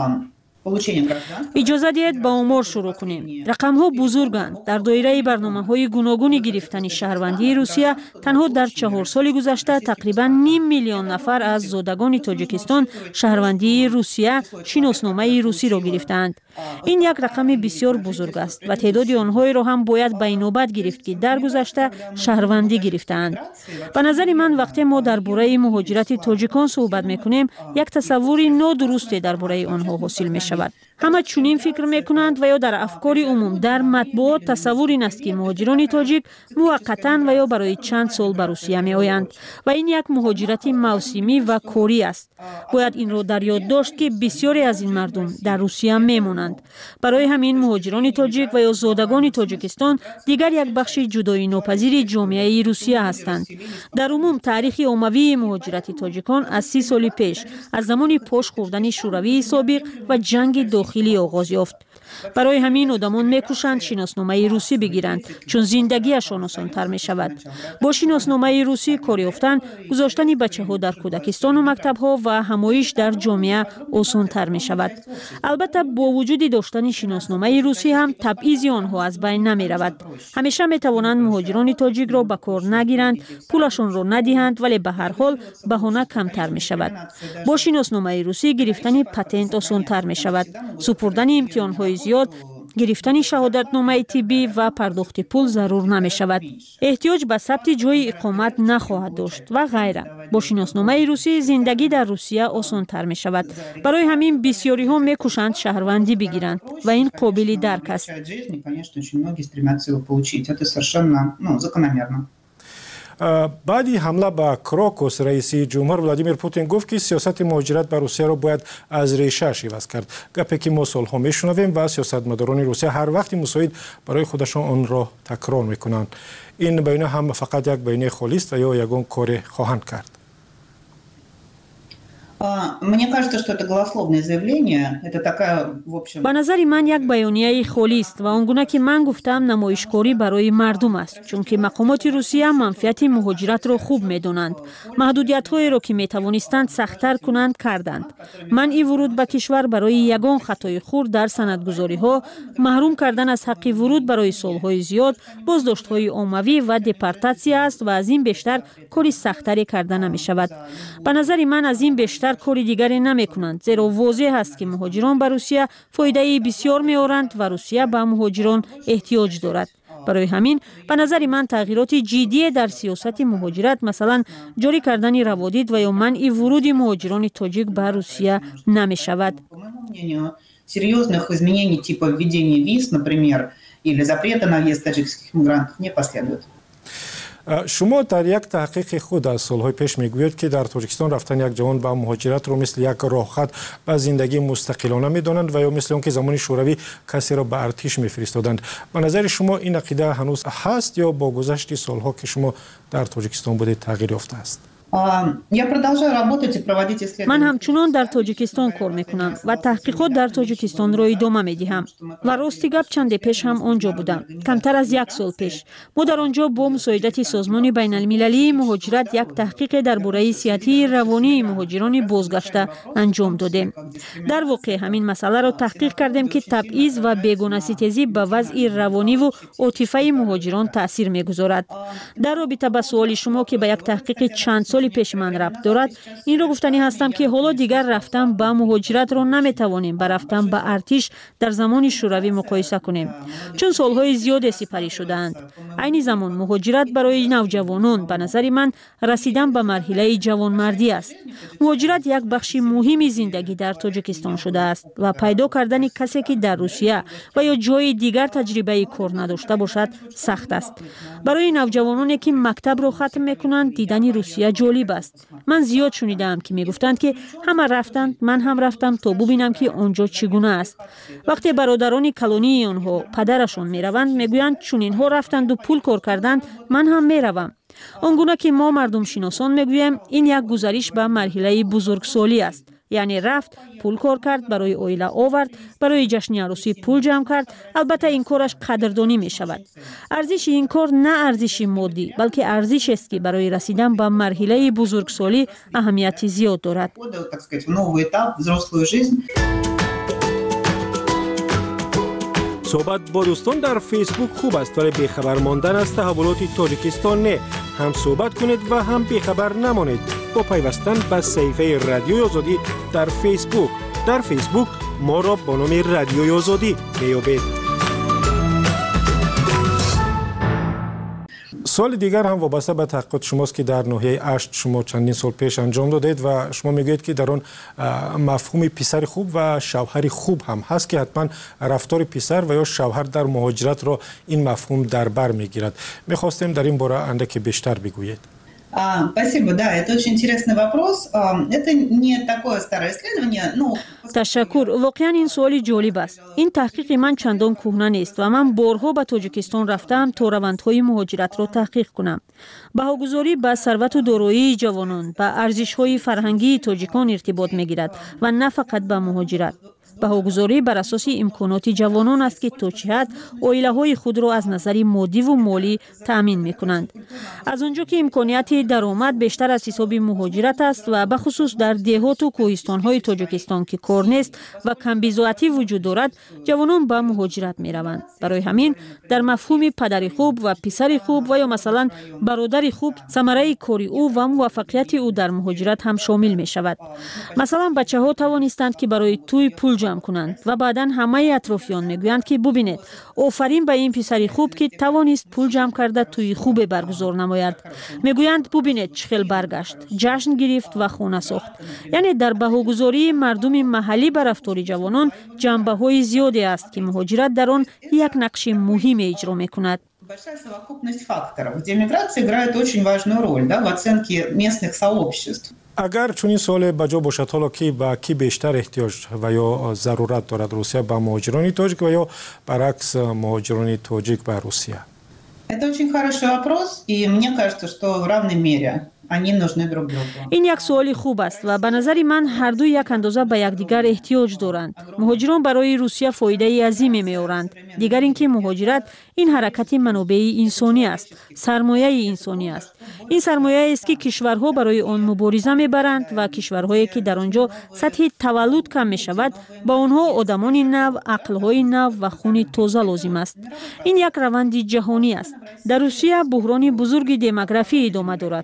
اجازه دهید با آمار شروع کنیم. رقم ها بزرگند. در دایره برنامه های گوناگون گرفتن شهروندی روسیه تنها در 4 سال گذشته تقریبا 5 میلیون نفر از زادگان تاجیکستان شهروندی روسیه شناسنامه روسی را گرفتند. این یک رقم بسیار بزرگ است و تعداد آنها را هم باید به نوبت گرفت که در گذشته شهروندی گرفتند. به نظر من وقتی ما درباره مهاجرت تاجیکان صحبت میکنیم، یک تصوری نادرست درباره آنها حاصل می شود. همه چنین فکر میکنند و یا در افکار عموم در مطبوعات تصور این است که مهاجران تاجیک موقتا و یا برای چند سال به روسیه می آیند و این یک مهاجرت موسمی و کاری است. باید این را در یاد داشت که بسیاری از این مردم در روسیه میمونند. برای همین مهاجران تاجیک و یا زادگان تاجیکستان دیگر یک بخش جدایی ناپذیر جامعه روسیه هستند. در عموم تاریخ عمومی مهاجرت تاجیکان از 30 سال پیش از زمان پاش خوردن شوروی سابق و جنگ داخلی آغاز یافت. برای همین آدمان میکوشند شناسنامه روسی بگیرند چون زندگیشان آسان‌تر می شود. با شناسنامه روسی کار یافتن، گذاشتن بچه‌ها در کودکستان و مکتب‌ها و همایش در جامعه آسان‌تر می شود. البته با وجود داشتن شناسنامه روسی هم تبعیض آنها از بین نمی رود. همیشه می توانند مهاجران تاجیک را به کار نگیرند، پولشان را ندهند، ولی به هر حال بهانه کمتر می شود. با شناسنامه روسی گرفتن پتنت آسان‌تر می شود. سپردن امتحان‌های زیاد، گرفتن شهادتنامه طبی و پرداخت پول ضرور نمی شود. احتیاج به ثبت جای اقامت نخواهد داشت و غیره. با شناسنامه روسی زندگی در روسیه آسان تر می شود. برای همین بسیاری ها می کوشند شهروندی بگیرند و این قابل درک است. بعدی حمله به کراکوس رئیس جمهور ولادیمیر پوتین گفت که سیاست مهاجرت به روسیه را باید از ریشه عوض کرد. گپی که ما سالها میشنویم و سیاستمداران روسیه هر وقت مساعد برای خودشان آن را تکرار میکنند. این بیانیه هم فقط یک بیانیه خالی است یا یگان کار خواهند کرد. Мне кажется, что это голословное заявление. Это такая, в общем... به نظر من یک بیانیه خالی است و آنگونه که من گفتم نمایشکاری برای مردم است، چون که مقامات روسیه منفعت مهاجرت را خوب می‌دانند. محدودیت‌هایی را که می‌توانستند سخت‌تر کنند کردند. منع ورود به کشور برای یگان خطای خرد در سندگذاری‌ها، محروم کردن از حق ورود برای سال‌های زیاد، بازداشت‌های عمومی و دپارتاسیا است و از این بیشتر کاری سخت‌تری کردن نمی‌شود. به نظر من از این بیشتر کاری دیگری نمی کنند، زیرا واضح است که مهاجران به روسیه فایده بسیار می آورند و روسیه به مهاجران احتیاج دارد. برای همین به نظر من تغییرات جدی در سیاست مهاجرت، مثلا جاری کردن روادید و یا منع ورود مهاجران تاجیک به روسیه نمی شود. Серьезных изменений типа введения виз, например, или запрета на въезд таджикских мигрантов не последует. شما در یک تحقیق خود از سالهای پیش میگویید که در تاجیکستان رفتن یک جوان به مهاجرت رو مثل یک راهخط به زندگی مستقلانه میدانند و یا مثل اون که زمان شوروی کسی را به ارتش میفرستادند. به نظر شما این عقیده هنوز هست یا با گذشت سالها که شما در تاجیکستان بودید تغییر یافته است؟ من همچنان در تاجیکستان کار میکنم و تحقیقات در تاجیکستان را ادامه میدهم و راستی گپ چند پیش هم آنجا بودم. کمتر از یک سال پیش ما در آنجا با مساعدت سازمان بین المللی مهاجرت یک تحقیق درباره صحتی روانی مهاجران بازگشته انجام دادیم. در واقع همین مسئله را تحقیق کردیم که تبعیض و بیگانه‌ستیزی به وضع روانی و عاطفی مهاجران تاثیر میگذارد. در رابطه با سوال شما که به یک تحقیق چند سال پیش من ربط دارد، این رو گفتنی هستم که حالا دیگر رفتن به مهاجرت را نمیتوانیم با رفتن به ارتش در زمان شوروی مقایسه کنیم، چون سالهای زیاد سپری شدند. عین زمان مهاجرت برای نوجوانان به نظر من رسیدن به مرحله جوانمردی است. مهاجرت یک بخش مهمی زندگی در تاجیکستان شده است و پیدا کردن کسی که در روسیه و یا جای دیگر تجربه کار نداشته باشد سخت است. برای نوجوانانی که مکتب را ختم میکنند دیدن روسیه جالب است. من زیاد شنیدم که میگفتند که همه رفتند، من هم رفتم تا ببینم که آنجا چگونه است. وقتی برادران کلونی آنها پدرشون میروند میگویند چون اینها رفتند و پول کار کردند من هم میروم. آنگونه که ما مردم شناسان میگوییم این یک گذریش به مرحله بزرگسالی است. یعنی رفت، پول کار کرد، برای اویله آورد، برای جشن عروسی پول جمع کرد. البته این کارش قدردانی می شود. ارزش این کار نه ارزش مادی بلکه ارزش است که برای رسیدن به مرحله بزرگسالی اهمیت زیاد دارد. صحبت با دوستان در فیسبوک خوب است ولی بیخبر ماندن از تحولات تاجیکستان نه. هم صحبت کنید و هم بیخبر نمانید با پیوستن به صفحه رادیوی آزادی در فیسبوک. در فیسبوک ما را با نام رادیوی آزادی میابید. سوال دیگر هم وابسته به تحقیقات شماست که در ناحیه اشت شما چندین سال پیش انجام دادید و شما میگویید که در آن مفهوم پسر خوب و شوهر خوب هم هست که حتما رفتار پسر و یا شوهر در مهاجرت را این مفهوم در بر میگیرد. میخواستیم در این باره اندکی بیشتر بگویید. Спасибо, да, это очень интересный вопрос. Это не такое старое исследование, но... تشکر. واقعا این سوالی جالب است. این تحقیق من چندان کهنه نیست و من بارها به تاجیکستان رفتم تا روندهای مهاجرت را تحقیق کنم. بهاگذاری به ثروت و دارایی جوانان به ارزش‌های فرهنگی تاجیکان ارتباط می‌گیرد و نه فقط به مهاجرت. بهاگذاری بر اساس امکانات جوانان است که تا چه حد عائله‌های خود را از نظر مادی و مالی تأمین می‌کنند. از آنجا که امکانات درآمد بیشتر از حساب مهاجرت است و به خصوص در دهات و کوهستان‌های تاجیکستان که کار نیست و کم بی‌ضاعتی وجود دارد، جوانان به مهاجرت می‌روند. برای همین در مفهوم پدر خوب و پسر خوب و یا مثلا برادر خوب ثمره کار او و موفقیت او در مهاجرت هم شامل می‌شود. مثلا بچه‌ها توانستند که برای توی پول جمع کنند و بعداً همه اطرافیان میگویند که ببینید آفرین به این پسری خوب که توانست پول جمع کرده توی خوب برگزار نماید. میگویند ببینید چخیل برگشت، جشن گرفت و خونه ساخت. یعنی در بهاگذاری مردم محلی بر رفتار جوانان جنبه‌های زیادی است که مهاجرت در آن یک نقش مهم اجرا میکند. Большая совокупность факторов, где миграция играет очень важную роль, да, в оценке местных сообществ. اگر چنین سوال بجا باشد حالا که با کی بیشتر احتیاج و یا ضرورت دارد روسیه با مهاجران تاجیک و یا برعکس مهاجران تاجیک با روسیه؟ Это очень хороший вопрос, и мне кажется, что в равной мере они нужны друг другу. این یک سوال خوب است و به نظر من هر دو یک اندازه به یکدیگر احتیاج دارند. مهاجران برای روسیه فایده عظیمی می‌آورند. دیگر اینکه مهاجرت این حرکت منابع انسانی است، سرمایه انسانی است. این سرمایه است که کشورها برای آن مبارزه می‌برند و کشورهایی که در آنجا سطح تولد کم می‌شود با آنها آدمان نو، عقل‌های نو و خون تازه لازم است. این یک روند جهانی است. در روسیه بحران بزرگ دموگرافی ادامه دارد. تولد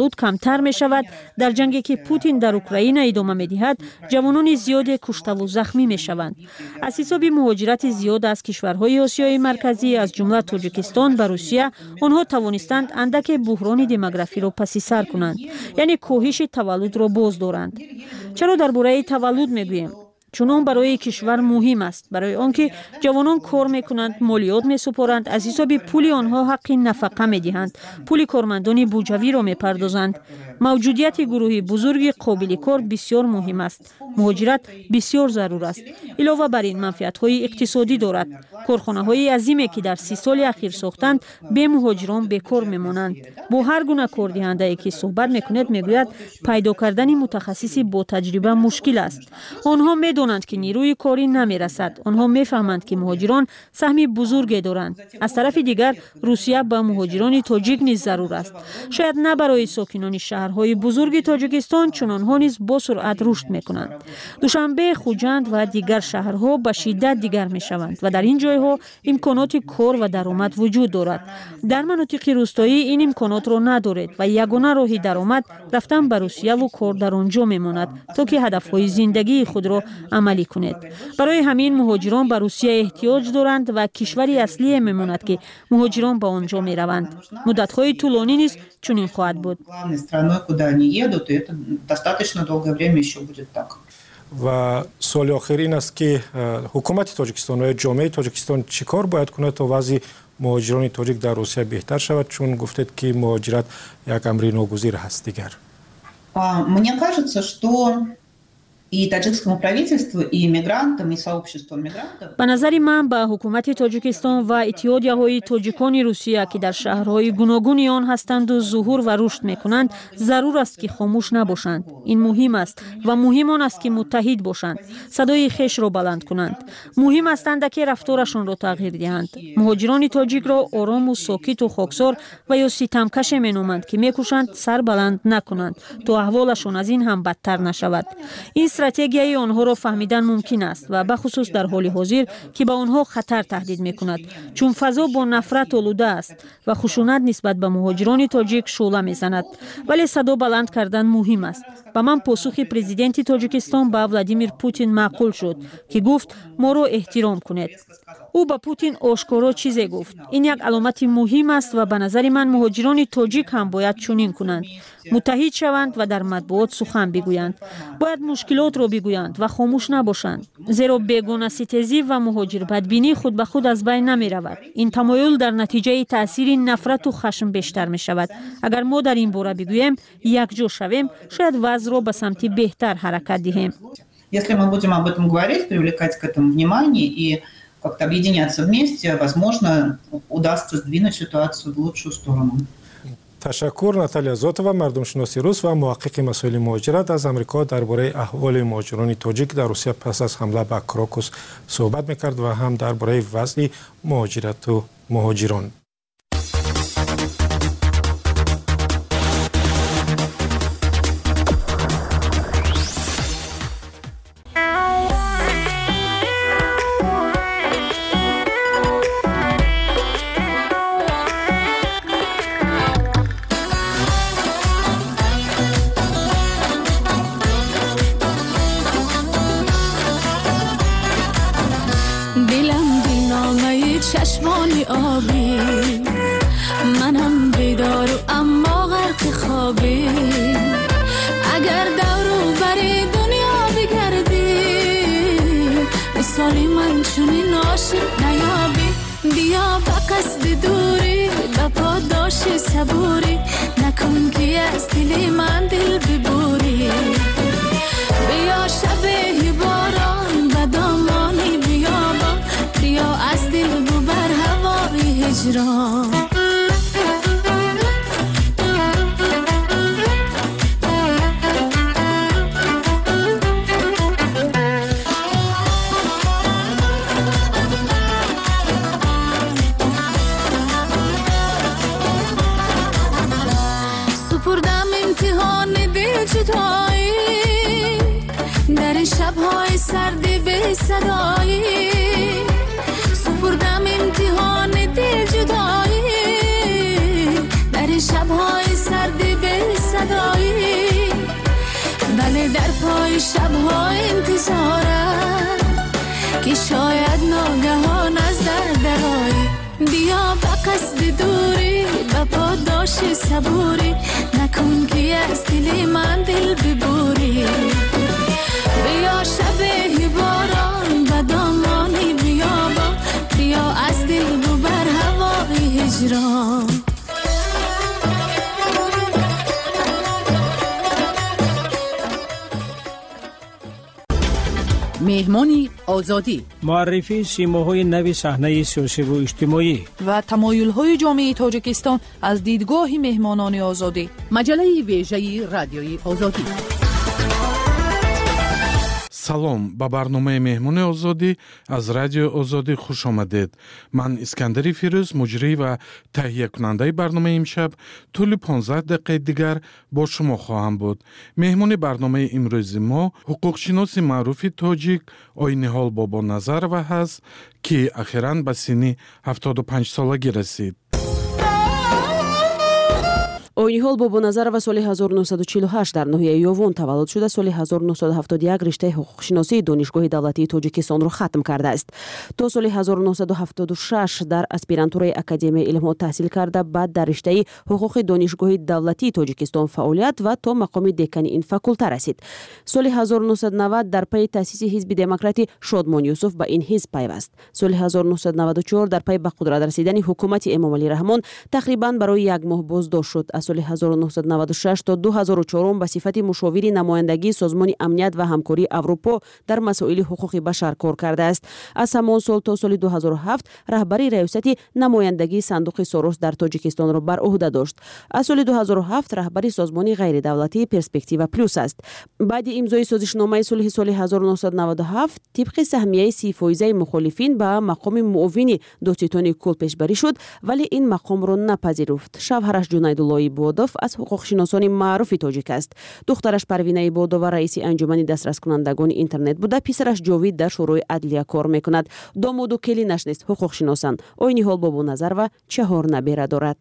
تولد کمتر می شود. در جنگی که پوتین در اوکراین ادامه می دهد جوانان زیاد کشته و زخمی می شوند. از حساب مهاجرت زیاد از کشورهای آسیای مرکزی از جمله تاجیکستان به روسیه آنها توانستند اندک بحران دموگرافی را پس سر کنند، یعنی کاهش تولد را باز دارند. چرا درباره تولد میگوییم؟ چون آن برای کشور مهم است، برای آنکه جوانان کار میکنند، مالیات میسپارند، از حساب پول آنها حق نفقه میدهند، پول کارمندان بودجوی را میپردازند. موجودیت گروه بزرگ قابل کار بسیار مهم است. مهاجرت بسیار ضرور است. علاوه بر این منفعت‌های اقتصادی دارد. کارخانه‌های عظیمی که در 30 سال اخیر ساختند به مهاجران بیکار میمانند. با هر گونه کاردهنده که صحبت میکند میگوید پیدا کردن متخصصی با تجربه مشکل است. آنها میدانند که نیروی کاری نمیرسد. آنها میفهمند که مهاجران سهم بزرگی دارند. از طرف دیگر روسیه به مهاجران تاجیک نیز ضرور است. شاید نه برای ساکنان شهرهای بزرگ تاجیکستان، چون آنها نیز با سرعت رشد میکنند. دوشنبه، خوجند و دیگر شهرها به شدت دیگر میشوند و در این جایها امکانات کار و درآمد وجود دارد. در مناطق روستایی این امکانات را ندارد و یگانه راه درآمد رفتن به روسیه و کار در آنجا میماند تا که هدفهای زندگی خود را عملی کنید. برای همین مهاجران به روسیه احتیاج دارند و کشوری اصلی میماند که مهاجران به آنجا میروند. مدت‌های طولانی نیز چنین خواهد بود. و سوال آخر این است که حکومت تاجیکستان و جامعه تاجیکستان چیکار باید کنه تا وضع مهاجران تاجیک در روسیه بهتر شود، چون گفتید که مهاجرت یک امر ناگزیر هست دیگر. Мне кажется, что и таджикскому правительству, и мигрантам, и сообществу мигрантов. به نظر من به حکومت تاجیکستان و اتحادیه‌های تاجیکان روسیه که در شهرهای گوناگون آن هستند و ظهور و رشد می‌کنند ضرور است که خاموش نباشند. این مهم است و مهم آن است که متحد باشند، صدای خویش را بلند کنند. مهم است که رفتارشان را تغییر دهند. مهاجران تاجیک را آرام و ساکت و خاکسار و یا ستمکش می‌نامند که می‌کوشند سر بلند نکنند تا احوالشان از این هم بدتر نشود. این استراتژی آنها را فهمیدن ممکن است و به خصوص در حال حاضر که به آنها خطر تهدید می‌کند، چون فضا با نفرت آلوده است و خشونت نسبت به مهاجران تاجیک شعله می‌زند. ولی صدا بلند کردن مهم است. با من پاسخ پرزیدنت تاجیکستان با ولادیمیر پوتین معقول شد که گفت ما را احترام کنید. او با پوتین آشکارا چیزی گفت. این یک علامت مهم است و به نظر من مهاجران تاجیک هم باید چنین کنند. متحد شوند و در مطبوعات سخن بگویند. باید مشکلات را بگویند و خاموش نباشند. زیرا بیگانه ستیزی و مهاجر بدبینی خود به خود از بین نمی رود. این تمایل در نتیجه تاثیر نفرت و خشم بیشتر می شود. اگر ما در این باره بگوییم یک جا شویم، شاید وضع را به سمت بهتر حرکت دهیم. Если мы будем об этом говорить, привлекать к этому внимание и как-то объединяться вместе, возможно, удастся сдвинуть ситуацию в лучшую сторону. تشکر. ناتالیا زوتووا، مردمشناسی روس و محقق مسائل مهاجرت از امریکا درباره احوال مهاجران تاجیک در روسیه پس از حمله به کراکوس صحبت می‌کرد و هم درباره وضع مهاجرت و مهاجران. چشمانی آبی منم بیدار و اما غرق خوابی اگر دورو بری دنیا بگردی مثالی من چونین عاشق نیابی بیا به قصد دوری به پاداش صبوری نکن که از دل من دل ببوری بیا شبه باران به دامانی بیابان بیا از دل ببر هوای هجران سپردم امتحان دل جدایی در این شب‌های سردی به صدایی سپردم امتحان دل جدایی در این شب‌های سردی به صدایی این شبها انتظارم که شاید ناگهان از درآیی. بیا به قصد دوری به پاداش صبوری، نکن که از دل من دل ببوری. بیا شب باران به دامانی بیابان، بیا از دل ببر هوای هجران. مهمانی آزادی، معرفی سیماهای نوی صحنه سیاسی و اجتماعی و تمایل‌های جامعه تاجیکستان از دیدگاه مهمانان آزادی. مجله ویژه رادیوی آزادی. салом ба барномаи меҳмони озодӣ аз радиои озодӣ хуш омадед. ман искандари фирӯз, муҷрӣ ва таҳиякунандаи барномаи имшаб тӯли 15 дақиқаи дигар бо шумо хоҳам буд. меҳмони барномаи имрӯзи мо ҳуқуқшиноси маъруфи тоҷик Ойниҳол Бобоназарова ҳаст, ки ахиран ба синни 75 солагӣ расид. Ойниҳол Бобоназарова соли 1948 дар ноҳияи Ёвон таваллуд шуда, соли 1971 риштаи ҳуқуқшиносии донишгоҳи давлатии Тоҷикистонро хатм кардааст. То соли 1976 дар аспирантураи Академияи илмҳо таҳсил карда, баъд дар риштаи ҳуқуқи донишгоҳи давлатии Тоҷикистон фаъолият ва то мақоми декани ин факулта расид. Соли 1990 дар пайи таъсиси ҳизби демократи Шодмон Юсуф ба ин ҳизб пайваст. Соли 1994 дар пайи ба қудрат расидани ҳукумати Эмомалӣ Раҳмон тақрибан барои як моҳ боздошт шуд. соли 1996 то 2004 ба сифати мушовири намояндагии Созмони амният ва ҳамкории Аврупо дар масоили ҳуқуқи башар кор кардааст. Аз ҳамон сол то соли 2007 раҳбари раёсати намояндагии Сандуқи Сорос дар Тоҷикистонро бар уҳда дошт. Аз соли 2007 раҳбари созмони ғайридавлатии Перспектива Плюс аст. баъди имзои созишномаи сулҳи соли 1997 тибқи саҳмияи 30% мухолифин ба мақоми муовини додситони кул пешбарӣ шуд, вале ин мақомро напазируфт. Шавҳараш Ҷунайдуллои Бодов аз ҳуқуқшиносони маъруфи тоҷик аст. духтараш Парвина Бодова раиси анҷумани дастраскунандагони интернет буда, писараш Ҷовид дар шӯрои адлия кор мекунад. домоду келинаш нест ҳуқуқшиносанд. Ойниҳол Бобоназарова 4 набера дорад.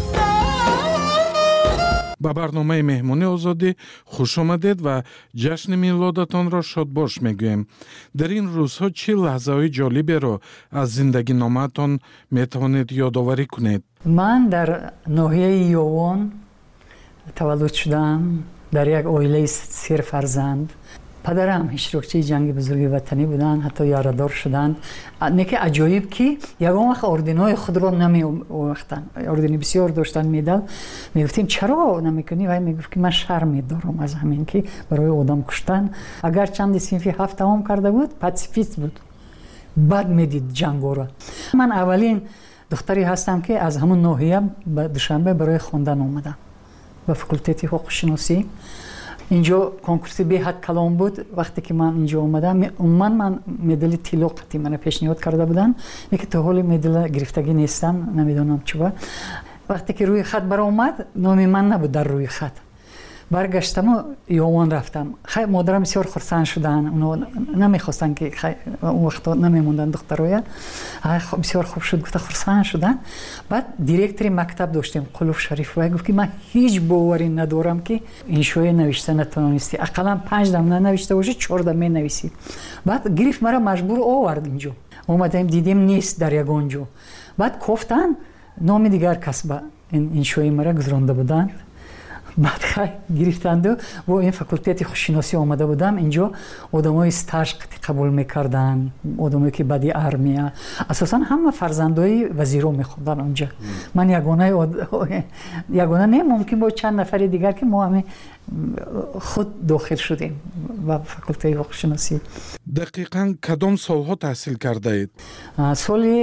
ба барномаи меҳмони озодӣ хуш омадед ва ҷашни милодатонро шодбош мегӯем. дар ин рӯзҳо чӣ лаҳзаҳои ҷолиберо аз зиндагиномаатон метавонед ёдоварӣ кунед? ман дар ноҳияи Ёвон таваллуд шудам, дар як оилаи 3 фарзанд. падарам иштирокчии ҷанги бузурги ватанӣ буданд, ҳатто ярадор шуданд. неки аҷоиб ки ягон вақт орденҳои худро намеовахтанд. ордени бисёр доштанд, медал. мегуфтем чаро намекунӣ? вай мегуфт ки ман шарм медорам аз ҳамин ки барои одам куштан. агар чанди синфи 7 тамом карда буд, пацифист буд, бад медид ҷангоро. ман аввалин духтаре ҳастам ки аз ҳамун ноҳия ба Душанбе барои хондан омадам ба факултети ҳуқуқшиносӣ. инҷо конкурси беҳад калон буд. вақте ки ман инҷо омадам, умуман ман медали тилло қатъи мана пешниҳод карда буданд, неки то ҳоли медала гирифтагӣ нестам, намедонам чӣ ба. вақте ки рӯи хат баромад, номи ман набуд дар рӯи хат. баргаштаму Ёвон рафтам. модарам бисёр хурсанд шуданд. намехостанд ки он вақто намемонданд духтароя. бисёр хуб шуд, гуфта хурсанд шуданд. баъд директори мактаб доштем, Қулуф Шариф, вай гуфт ки ман ҳеҷ боварӣ надорам ки иншоя навишта натавонисти. ақаллан 5 дам нанавишта бошӣ, 4 дам менависӣ. баъд гирифт мара маҷбур овард инҷо. омадем дидем нест дар ягон ҷо. баъд кофтан номи дигар кас ба иншои мара гузронда буданд. баъд гирифтанду бо ин факултети хушиносӣ омада будам. инҷо одамои стаж қабул мекарданд, одамое ки баъди армия. асосан ҳама фарзандои вазиро мехонданд онҷа. ман ягона не, мумкин бо чанд нафари дигар ки мо ҳаме худ дохил шудем ба факултаи ҳуқуқшиносӣ. дақиқан кадом солҳо таҳсил кардаед? соли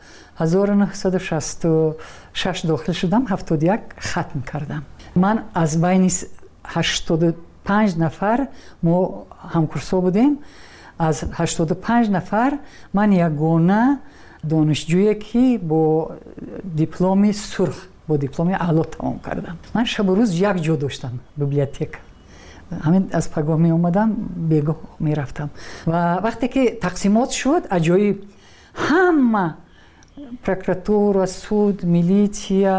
1966 дохил шудам, 71 хатм кардам. ман аз байни 85 нафар мо ҳамкурсо будем. аз 85 нафар ман ягона донишҷӯе ки бо дипломи сурх, бо дипломи аъло тамом кардам. ман шабу рӯз як ҷо доштам, библиотека. ҳамин аз пагоҳ меомадам, бегоҳ мерафтам. ва вақте ки тақсимот шуд, аҷоиб ҳама прокуратура, суд, милитсия,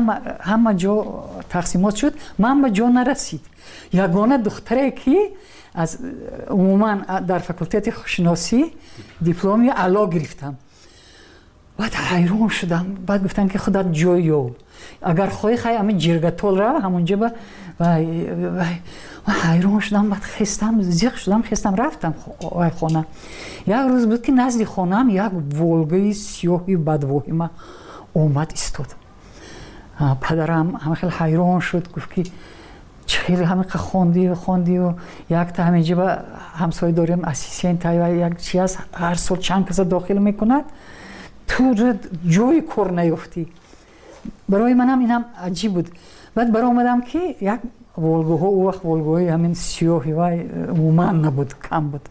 ҳама ҷо тақсимот шуд. ман ба ҷо нарасид. ягона духтаре ки از عموما در فاکولته حقوق‌شناسی دیپلم اعلا گرفتم. بعد حیران شدم. بعد گفتن که خودت جویو اگر خواهی همین جرگتول را همونجا با و حیران شدم. بعد خستم زیق شدم خستم رفتم خانه. یک روز بود که نزد خانم یک ولگای سیاهی بدوهمه اومد ایستاد. پدرم همه خیلی حیران شد. گفت که چه خیلی همه خواندی و یک تا همینجا با همسایه داریم اسیستنت و یک چی از هر سال چند کس داخل میکند تو جای کار نیفتی. برای منم اینم عجیب بود. بعد برای اومدم که یک ولگوها او وقت ولگوهای همین سیاهی و عموما نبود کم بود.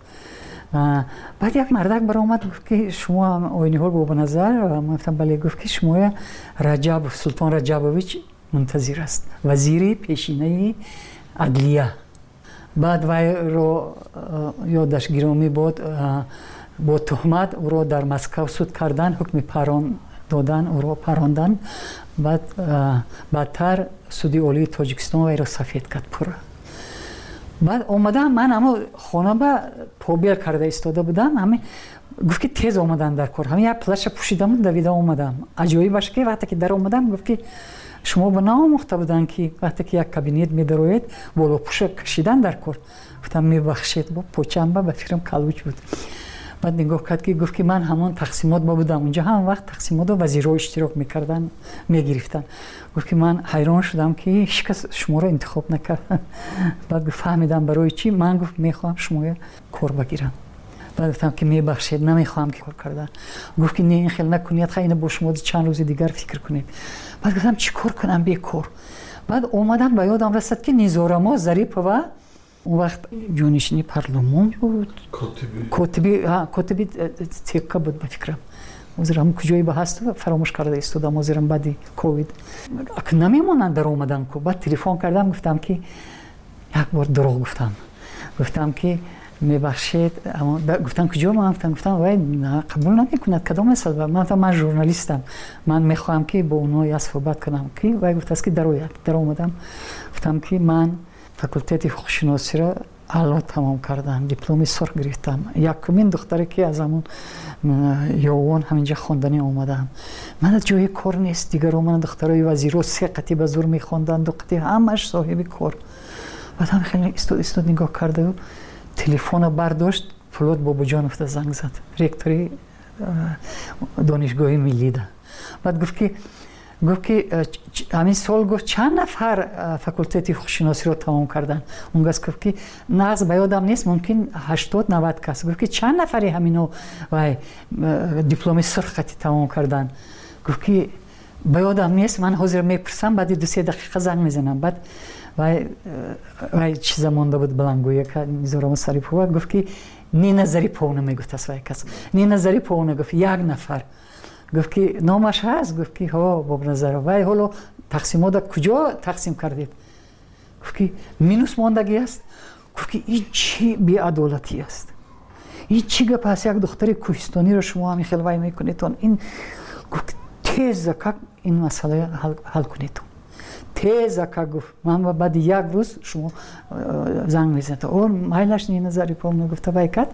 بعد یک مردک برای اومد گفت که شما آینی هول با نظر گفتم بله. گفت که شما رجب سلطان رجبویچ منتظر است وزیر پیشینه عدلیه. بعد وی رو یادش گرامی بود با تهمت او را در مسکو صد کردن حکم پران دادن او را پراندن. بعد بعدتر سودی عالی تاجیکستان وی را سفید کرد پورا. بعد اومدم من اما خانه با پوبیل کرده ایستاده بودم. همین گفت که تیز اومدن در کار. همین یک پلش پوشیدم دویده اومدم. عجیبی باشه که وقتی که در اومدم گفت که شما به ناموخته بودن که وقتی که یک کابینت می‌دروید بالا پوش کشیدن در کار. گفتم میبخشید با پوچم با فکرم کلوچ بود. بعد نگاه کرد که گفت که من همان تقسیمات با بودم اونجا هم وقت تقسیمات و وزیرها اشتراک میکردن میگرفتن. گفت که من حیران شدم که هیچ کس شما را انتخاب نکرد. بعد گفت فهمیدم برای چی. من گفت میخوام شما کار بگیرم. بعد گفتم که میبخشید نمیخوام که کار کردن. گفت که نه این خیلی نکنید خیلی با شما چند روز دیگر فکر کنید. بعد گفتم چی کار کنم بیکار. بعد اومدم به یادم رسید که نیزارما ظریف و اون وقت جانشینی پارلمان بود. کاتبی تیکا بود به فکرم. وزیرم کجایی به هست فراموش کرده ایستادم. وزیرم بعدی کووید نمیمونن در اومدن کو. بعد تلفن کردم گفتم که یک بار دروغ گفتم که میبخشید. گفتم کجا من گفتم وای قبول نمیکند کدام مثال. من ژورنالیستم من میخوام که با اونها صحبت کنم که وای گفت است که در اومدم. گفتم که من فاکولته حقوق شناسی را اعلا تمام کردم. دیپلم سرخ گرفتم. یکمین دختری که از همون یوان همینجا خواندنی اومدم. من جای کار نیست دیگر. من دخترای وزیرو سه قطعه به زور میخواندن دو قطعه همش صاحب کار. بعد هم خیلی استاد نگاه کرده و تلفن برداشت. فولاد بابا جانوف زنگ زد رکتوری دانشگاه ملی ده. بعد گفت که همین سال گفت چند نفر فاکولته حقوق شناسی رو تمام کردن. اون گفت که نقص به یادم نیست ممکن 80-90 کس. گفت که چند نفری همینو وای دیپلم سرخ تمام کردن. گفت که به یادم نیست من حاضر میپرسم بعد 2-3 دقیقه زنگ میزنم. بعد وای چیزا مونده بود بلنگویه که میذارم سری پو. گفت که نی نظری پونه میگفت است وای کس نی نظری پونه. گفت یک نفر. گفت که نامش هست. گفت که ها با نظر وای حالا تقسیمات کجا تقسیم کردید. گفت که مینوس ماندگی است. گفت که این چی بی‌عدالتی است. این چی گپ است. یک دختر کوهستانی رو شما همین خیلی وای میکنید. این گفت تیز که این مسئله حل کنید. تیز که گفت من بعد یک روز شما زنگ میزنید. اور مایلش نی نظری پام گفت وای کات.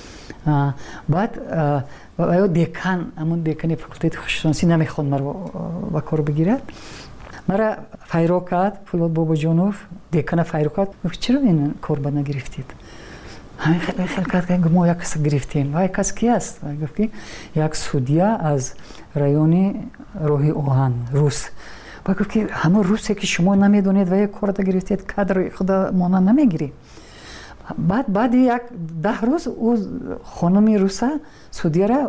بعد و دیکان همون دیکانی فاکولته حقوق شناسی نمیخواد مرا با کار بگیره. مرا فایرو کرد فولاد بابا جانوف دیکان فایرو کرد. گفت چرا این کار با نگرفتید. همین خیلی کرد که ما یک کس گرفتیم. وای کس کی است؟ گفت که یک سودیا از رایون روحی اوهان روس. با گفت که همه روسی که شما نمیدونید و یک کار گرفتید کادر خدا مانا نمیگیری. بعد یک 10 روز او خانمی روسا سودیا را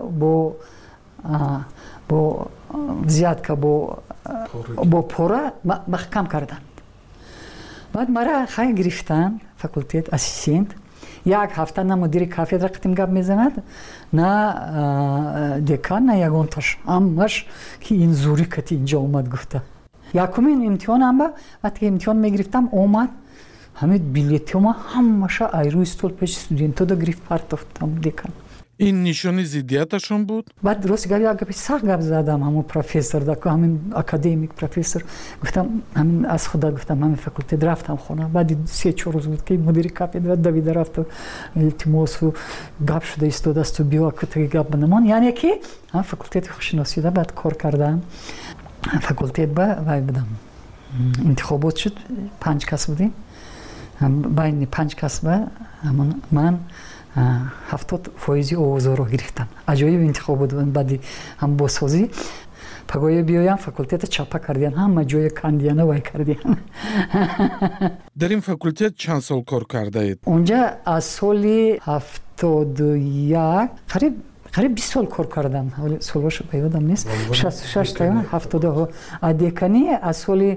با زیاد که با پورا محکم کردند. بعد مرا خیلی گرفتن فاکولته اسیستنت. یک هفته نه مدیر کافیدرا قطیم گپ میزند نه دکان نه یگانتاش همش که این زوری کتی اینجا اومد گفته. یکمین امتحانم با وقتی امتحان میگرفتم اومد همین بلیتیوم همش ایرو استول پیش استودنتا دو گرفت پارتافتم دکان. این نشانی ضدیتشون بود؟ بعد درست گفت سخت گپ زدم همون پروفسور دکتر همین اکادمیک پروفسور گفتم همین از خدا گفتم همین فاکولته رفتم خونه بعد 3-4 روز بود که مدیر کاتدرا دوید رفت التماس و گپ شده ایستاد است و بیا که گپ بنمان یعنی که هم فاکولته خوششناسی ده بعد کار کردم فاکولته وای بدم انتخابات شد 5 کس بودیم بین 5 کس من 70% اوازا رو گرفتم عجایب انتخاب بود بعدی هم بازسازی پگوی بیایم فاکولته چاپا کردیم همه جای کاندیانه وای کردیم در این فاکولته چند سال کار کرده اید؟ اونجا از سال 71 قریب 20 سال کار کردم ولی سالش بیادم نیست 66 تا 70 ادکانی از سال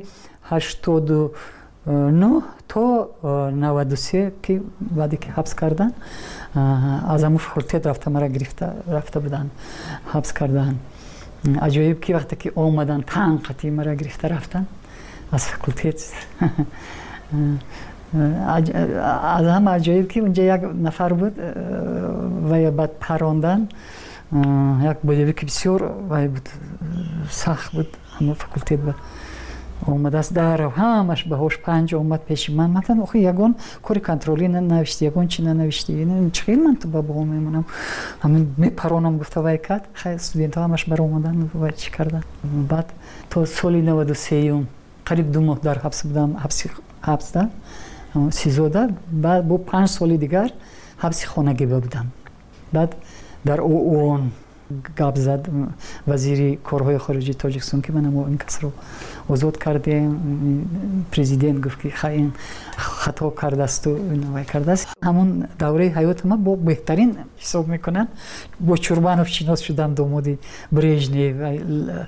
89 تا 93 که بعدی که حبس کردن از همون فاکولته رفته مرا رفته بودن حبس کردن عجایب که وقتی که آمدن تنقیتی مرا گرفته رفتن از فاکولته از هم عجایب که اونجا یک نفر بود و بعد پراندن یک بودی که بسیار بود سخت بود همون فاکولته بود اومد از در همش به هوش 5 اومد پیش من مثلا آخه یگان کاری کنترلی ننوشتی یگان چی ننوشتی این چخیل من تو بابا میمونم همین میپرونم گفته وای کرد خیلی استودنت ها همش بر اومدن و چی کردن بعد تا سال 93 قریب 2 ماه در حبس بودم حبس ده 13 بعد با 5 سال دیگر حبس خانگی بودم بعد در اون گپ زد وزیر کارهای خارجی تاجیکستان که من این کس رو آزاد کردیم پرزیدنت گفت که خیلی خطا کرده است و اینو کرده است همون دوره حیات ما با بهترین حساب میکنن با چوربانوف شناس شدم دامادی برژنیو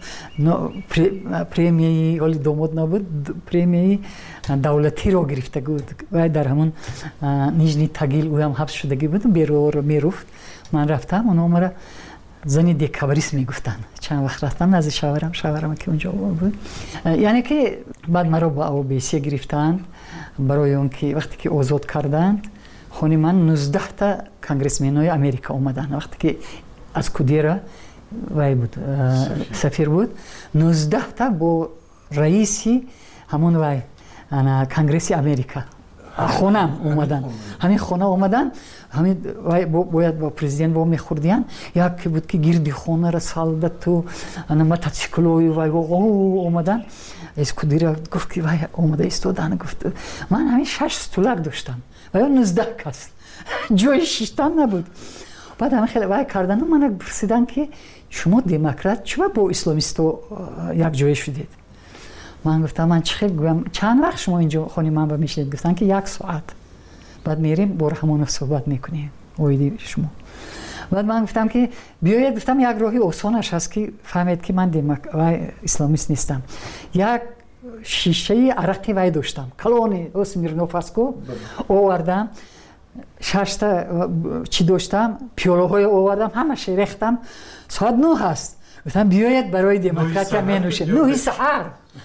پریمیه ولی داماد نبود پریمیه دولتی رو گرفته بود و در همون نیژنی تاگیل او هم حبس شدگی بود بیرو میرفت من رفتم اونها مرا زنی دکابریست میگفتن چند وقت رفتم نزد شوهرم که اونجا بود یعنی که بعد مرا با اوبیسی گرفتند برای اون که وقتی که آزاد کردند خونی من 19 تا کنگرسمنای امریکا اومدن وقتی که از کودیرا وای بود سفیر بود 19 تا با رئیسی همون وای انا کنگرس امریکا خونم اومدن همین خونه اومدن همین باید با پرزیدنت با میخوردیان یکی بود که گیردی خونه را سالده تو انا موتورسیکلوی وای اومدن اسکودیرا گفت که وای اومده استودن گفت من همین 6 استولک داشتم و 19 کس جای 6 تا نبود بعد همین خیلی وای کردن من پرسیدن که شما دموکرات چرا با اسلامیستو یک جای شدید من گفتم من چند وقت شما اینجا خونی من میشید گفتن که 1 ساعت بعد میریم با رحمانوف صحبت میکنیم اویدی شما بعد من گفتم که بیاید گفتم یک راهی آسانش هست که فهمید که من اسلامیست نیستم یک شیشه عرقی وای داشتم کلونی اسمیرنوفاسکو آوردم 6 تا چی داشتم پیاله های آوردم همش ریختم ساعت 9 هست گفتم بیاید برای دموکراتیا مینوشیم 9 سحر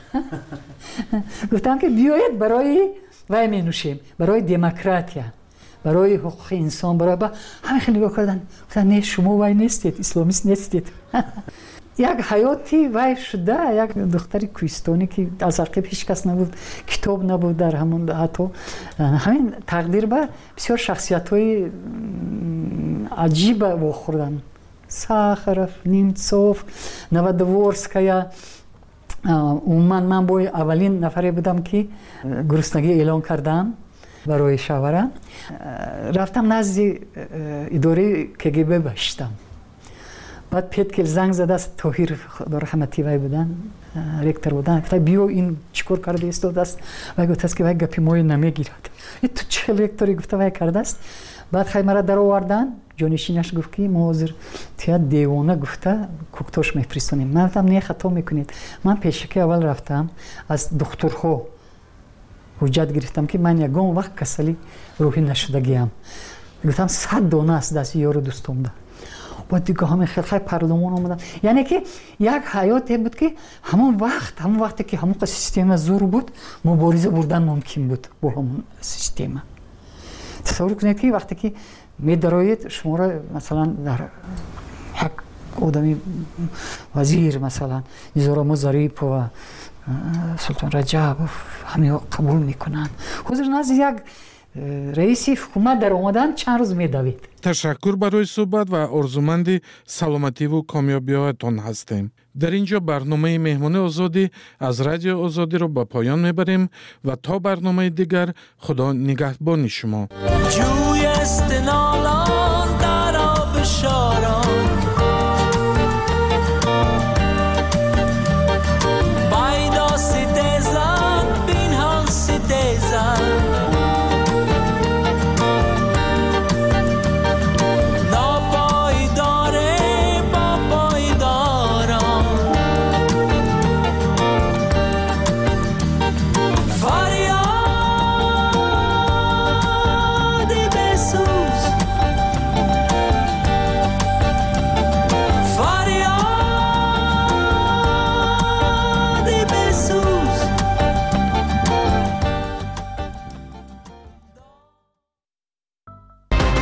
گفتم که بیاید برای وای مینوشیم برای دموکراتیا برای حقوق انسان برای همه خیلی نگاه کردن گفتن نه شما وای نیستید اسلامیست نیستید یک حیاتی وای شده یک دختری کوهستانی که از عقب هیچ کس نبود کتاب نبود در همون حتی همین تقدیر به بسیار شخصیت‌های عجیب واخوردن ساخرف نیمتسوف نوادورسکایا من با اولین نفری بودم که گرسنگی اعلان کردم برای شوهرم رفتم نزد اداره کگب باشتم بعد پیت زنگ زده است طاهر خدا رحمتی وای بودن رکتر بودن گفت بیو این چیکار کرده است دست و گفت است که وای گپی موی نمیگیرد تو چه رکتری گفت وای کرده است بعد خیلی مرا در آوردن جانشینش گفت که ما حاضر تیا دیوانه گفته کوکتوش میفرستونیم من گفتم نه خطا میکنید من پیشکی اول رفتم از دکترها حجت گرفتم که من یگان وقت کسلی روحی نشدگیم گفتم 100 دانه است دست یارو دوستم ده بعد دیگه همه خیلی پرلمان اومدن یعنی که یک حیاتی بود که همون وقتی که همون سیستم زور بود مبارزه بردن ممکن بود با همون سیستم تصور کنید که وقتی که می‌دارید شما را مثلا در یک آدمی وزیر مثلا میزورم ظریف و سلطان رجب همه قبول میکنن. حضور نزد یک رئیس حکومت در اومدن چند روز میدوید. تشکر برای صحبت و آرزومند سلامتی و کامیابی‌هایتان هستیم. در اینجا برنامه مهمانی آزادی از رادیو آزادی را به پایان میبریم و تا برنامه دیگر خدا نگهبان شما.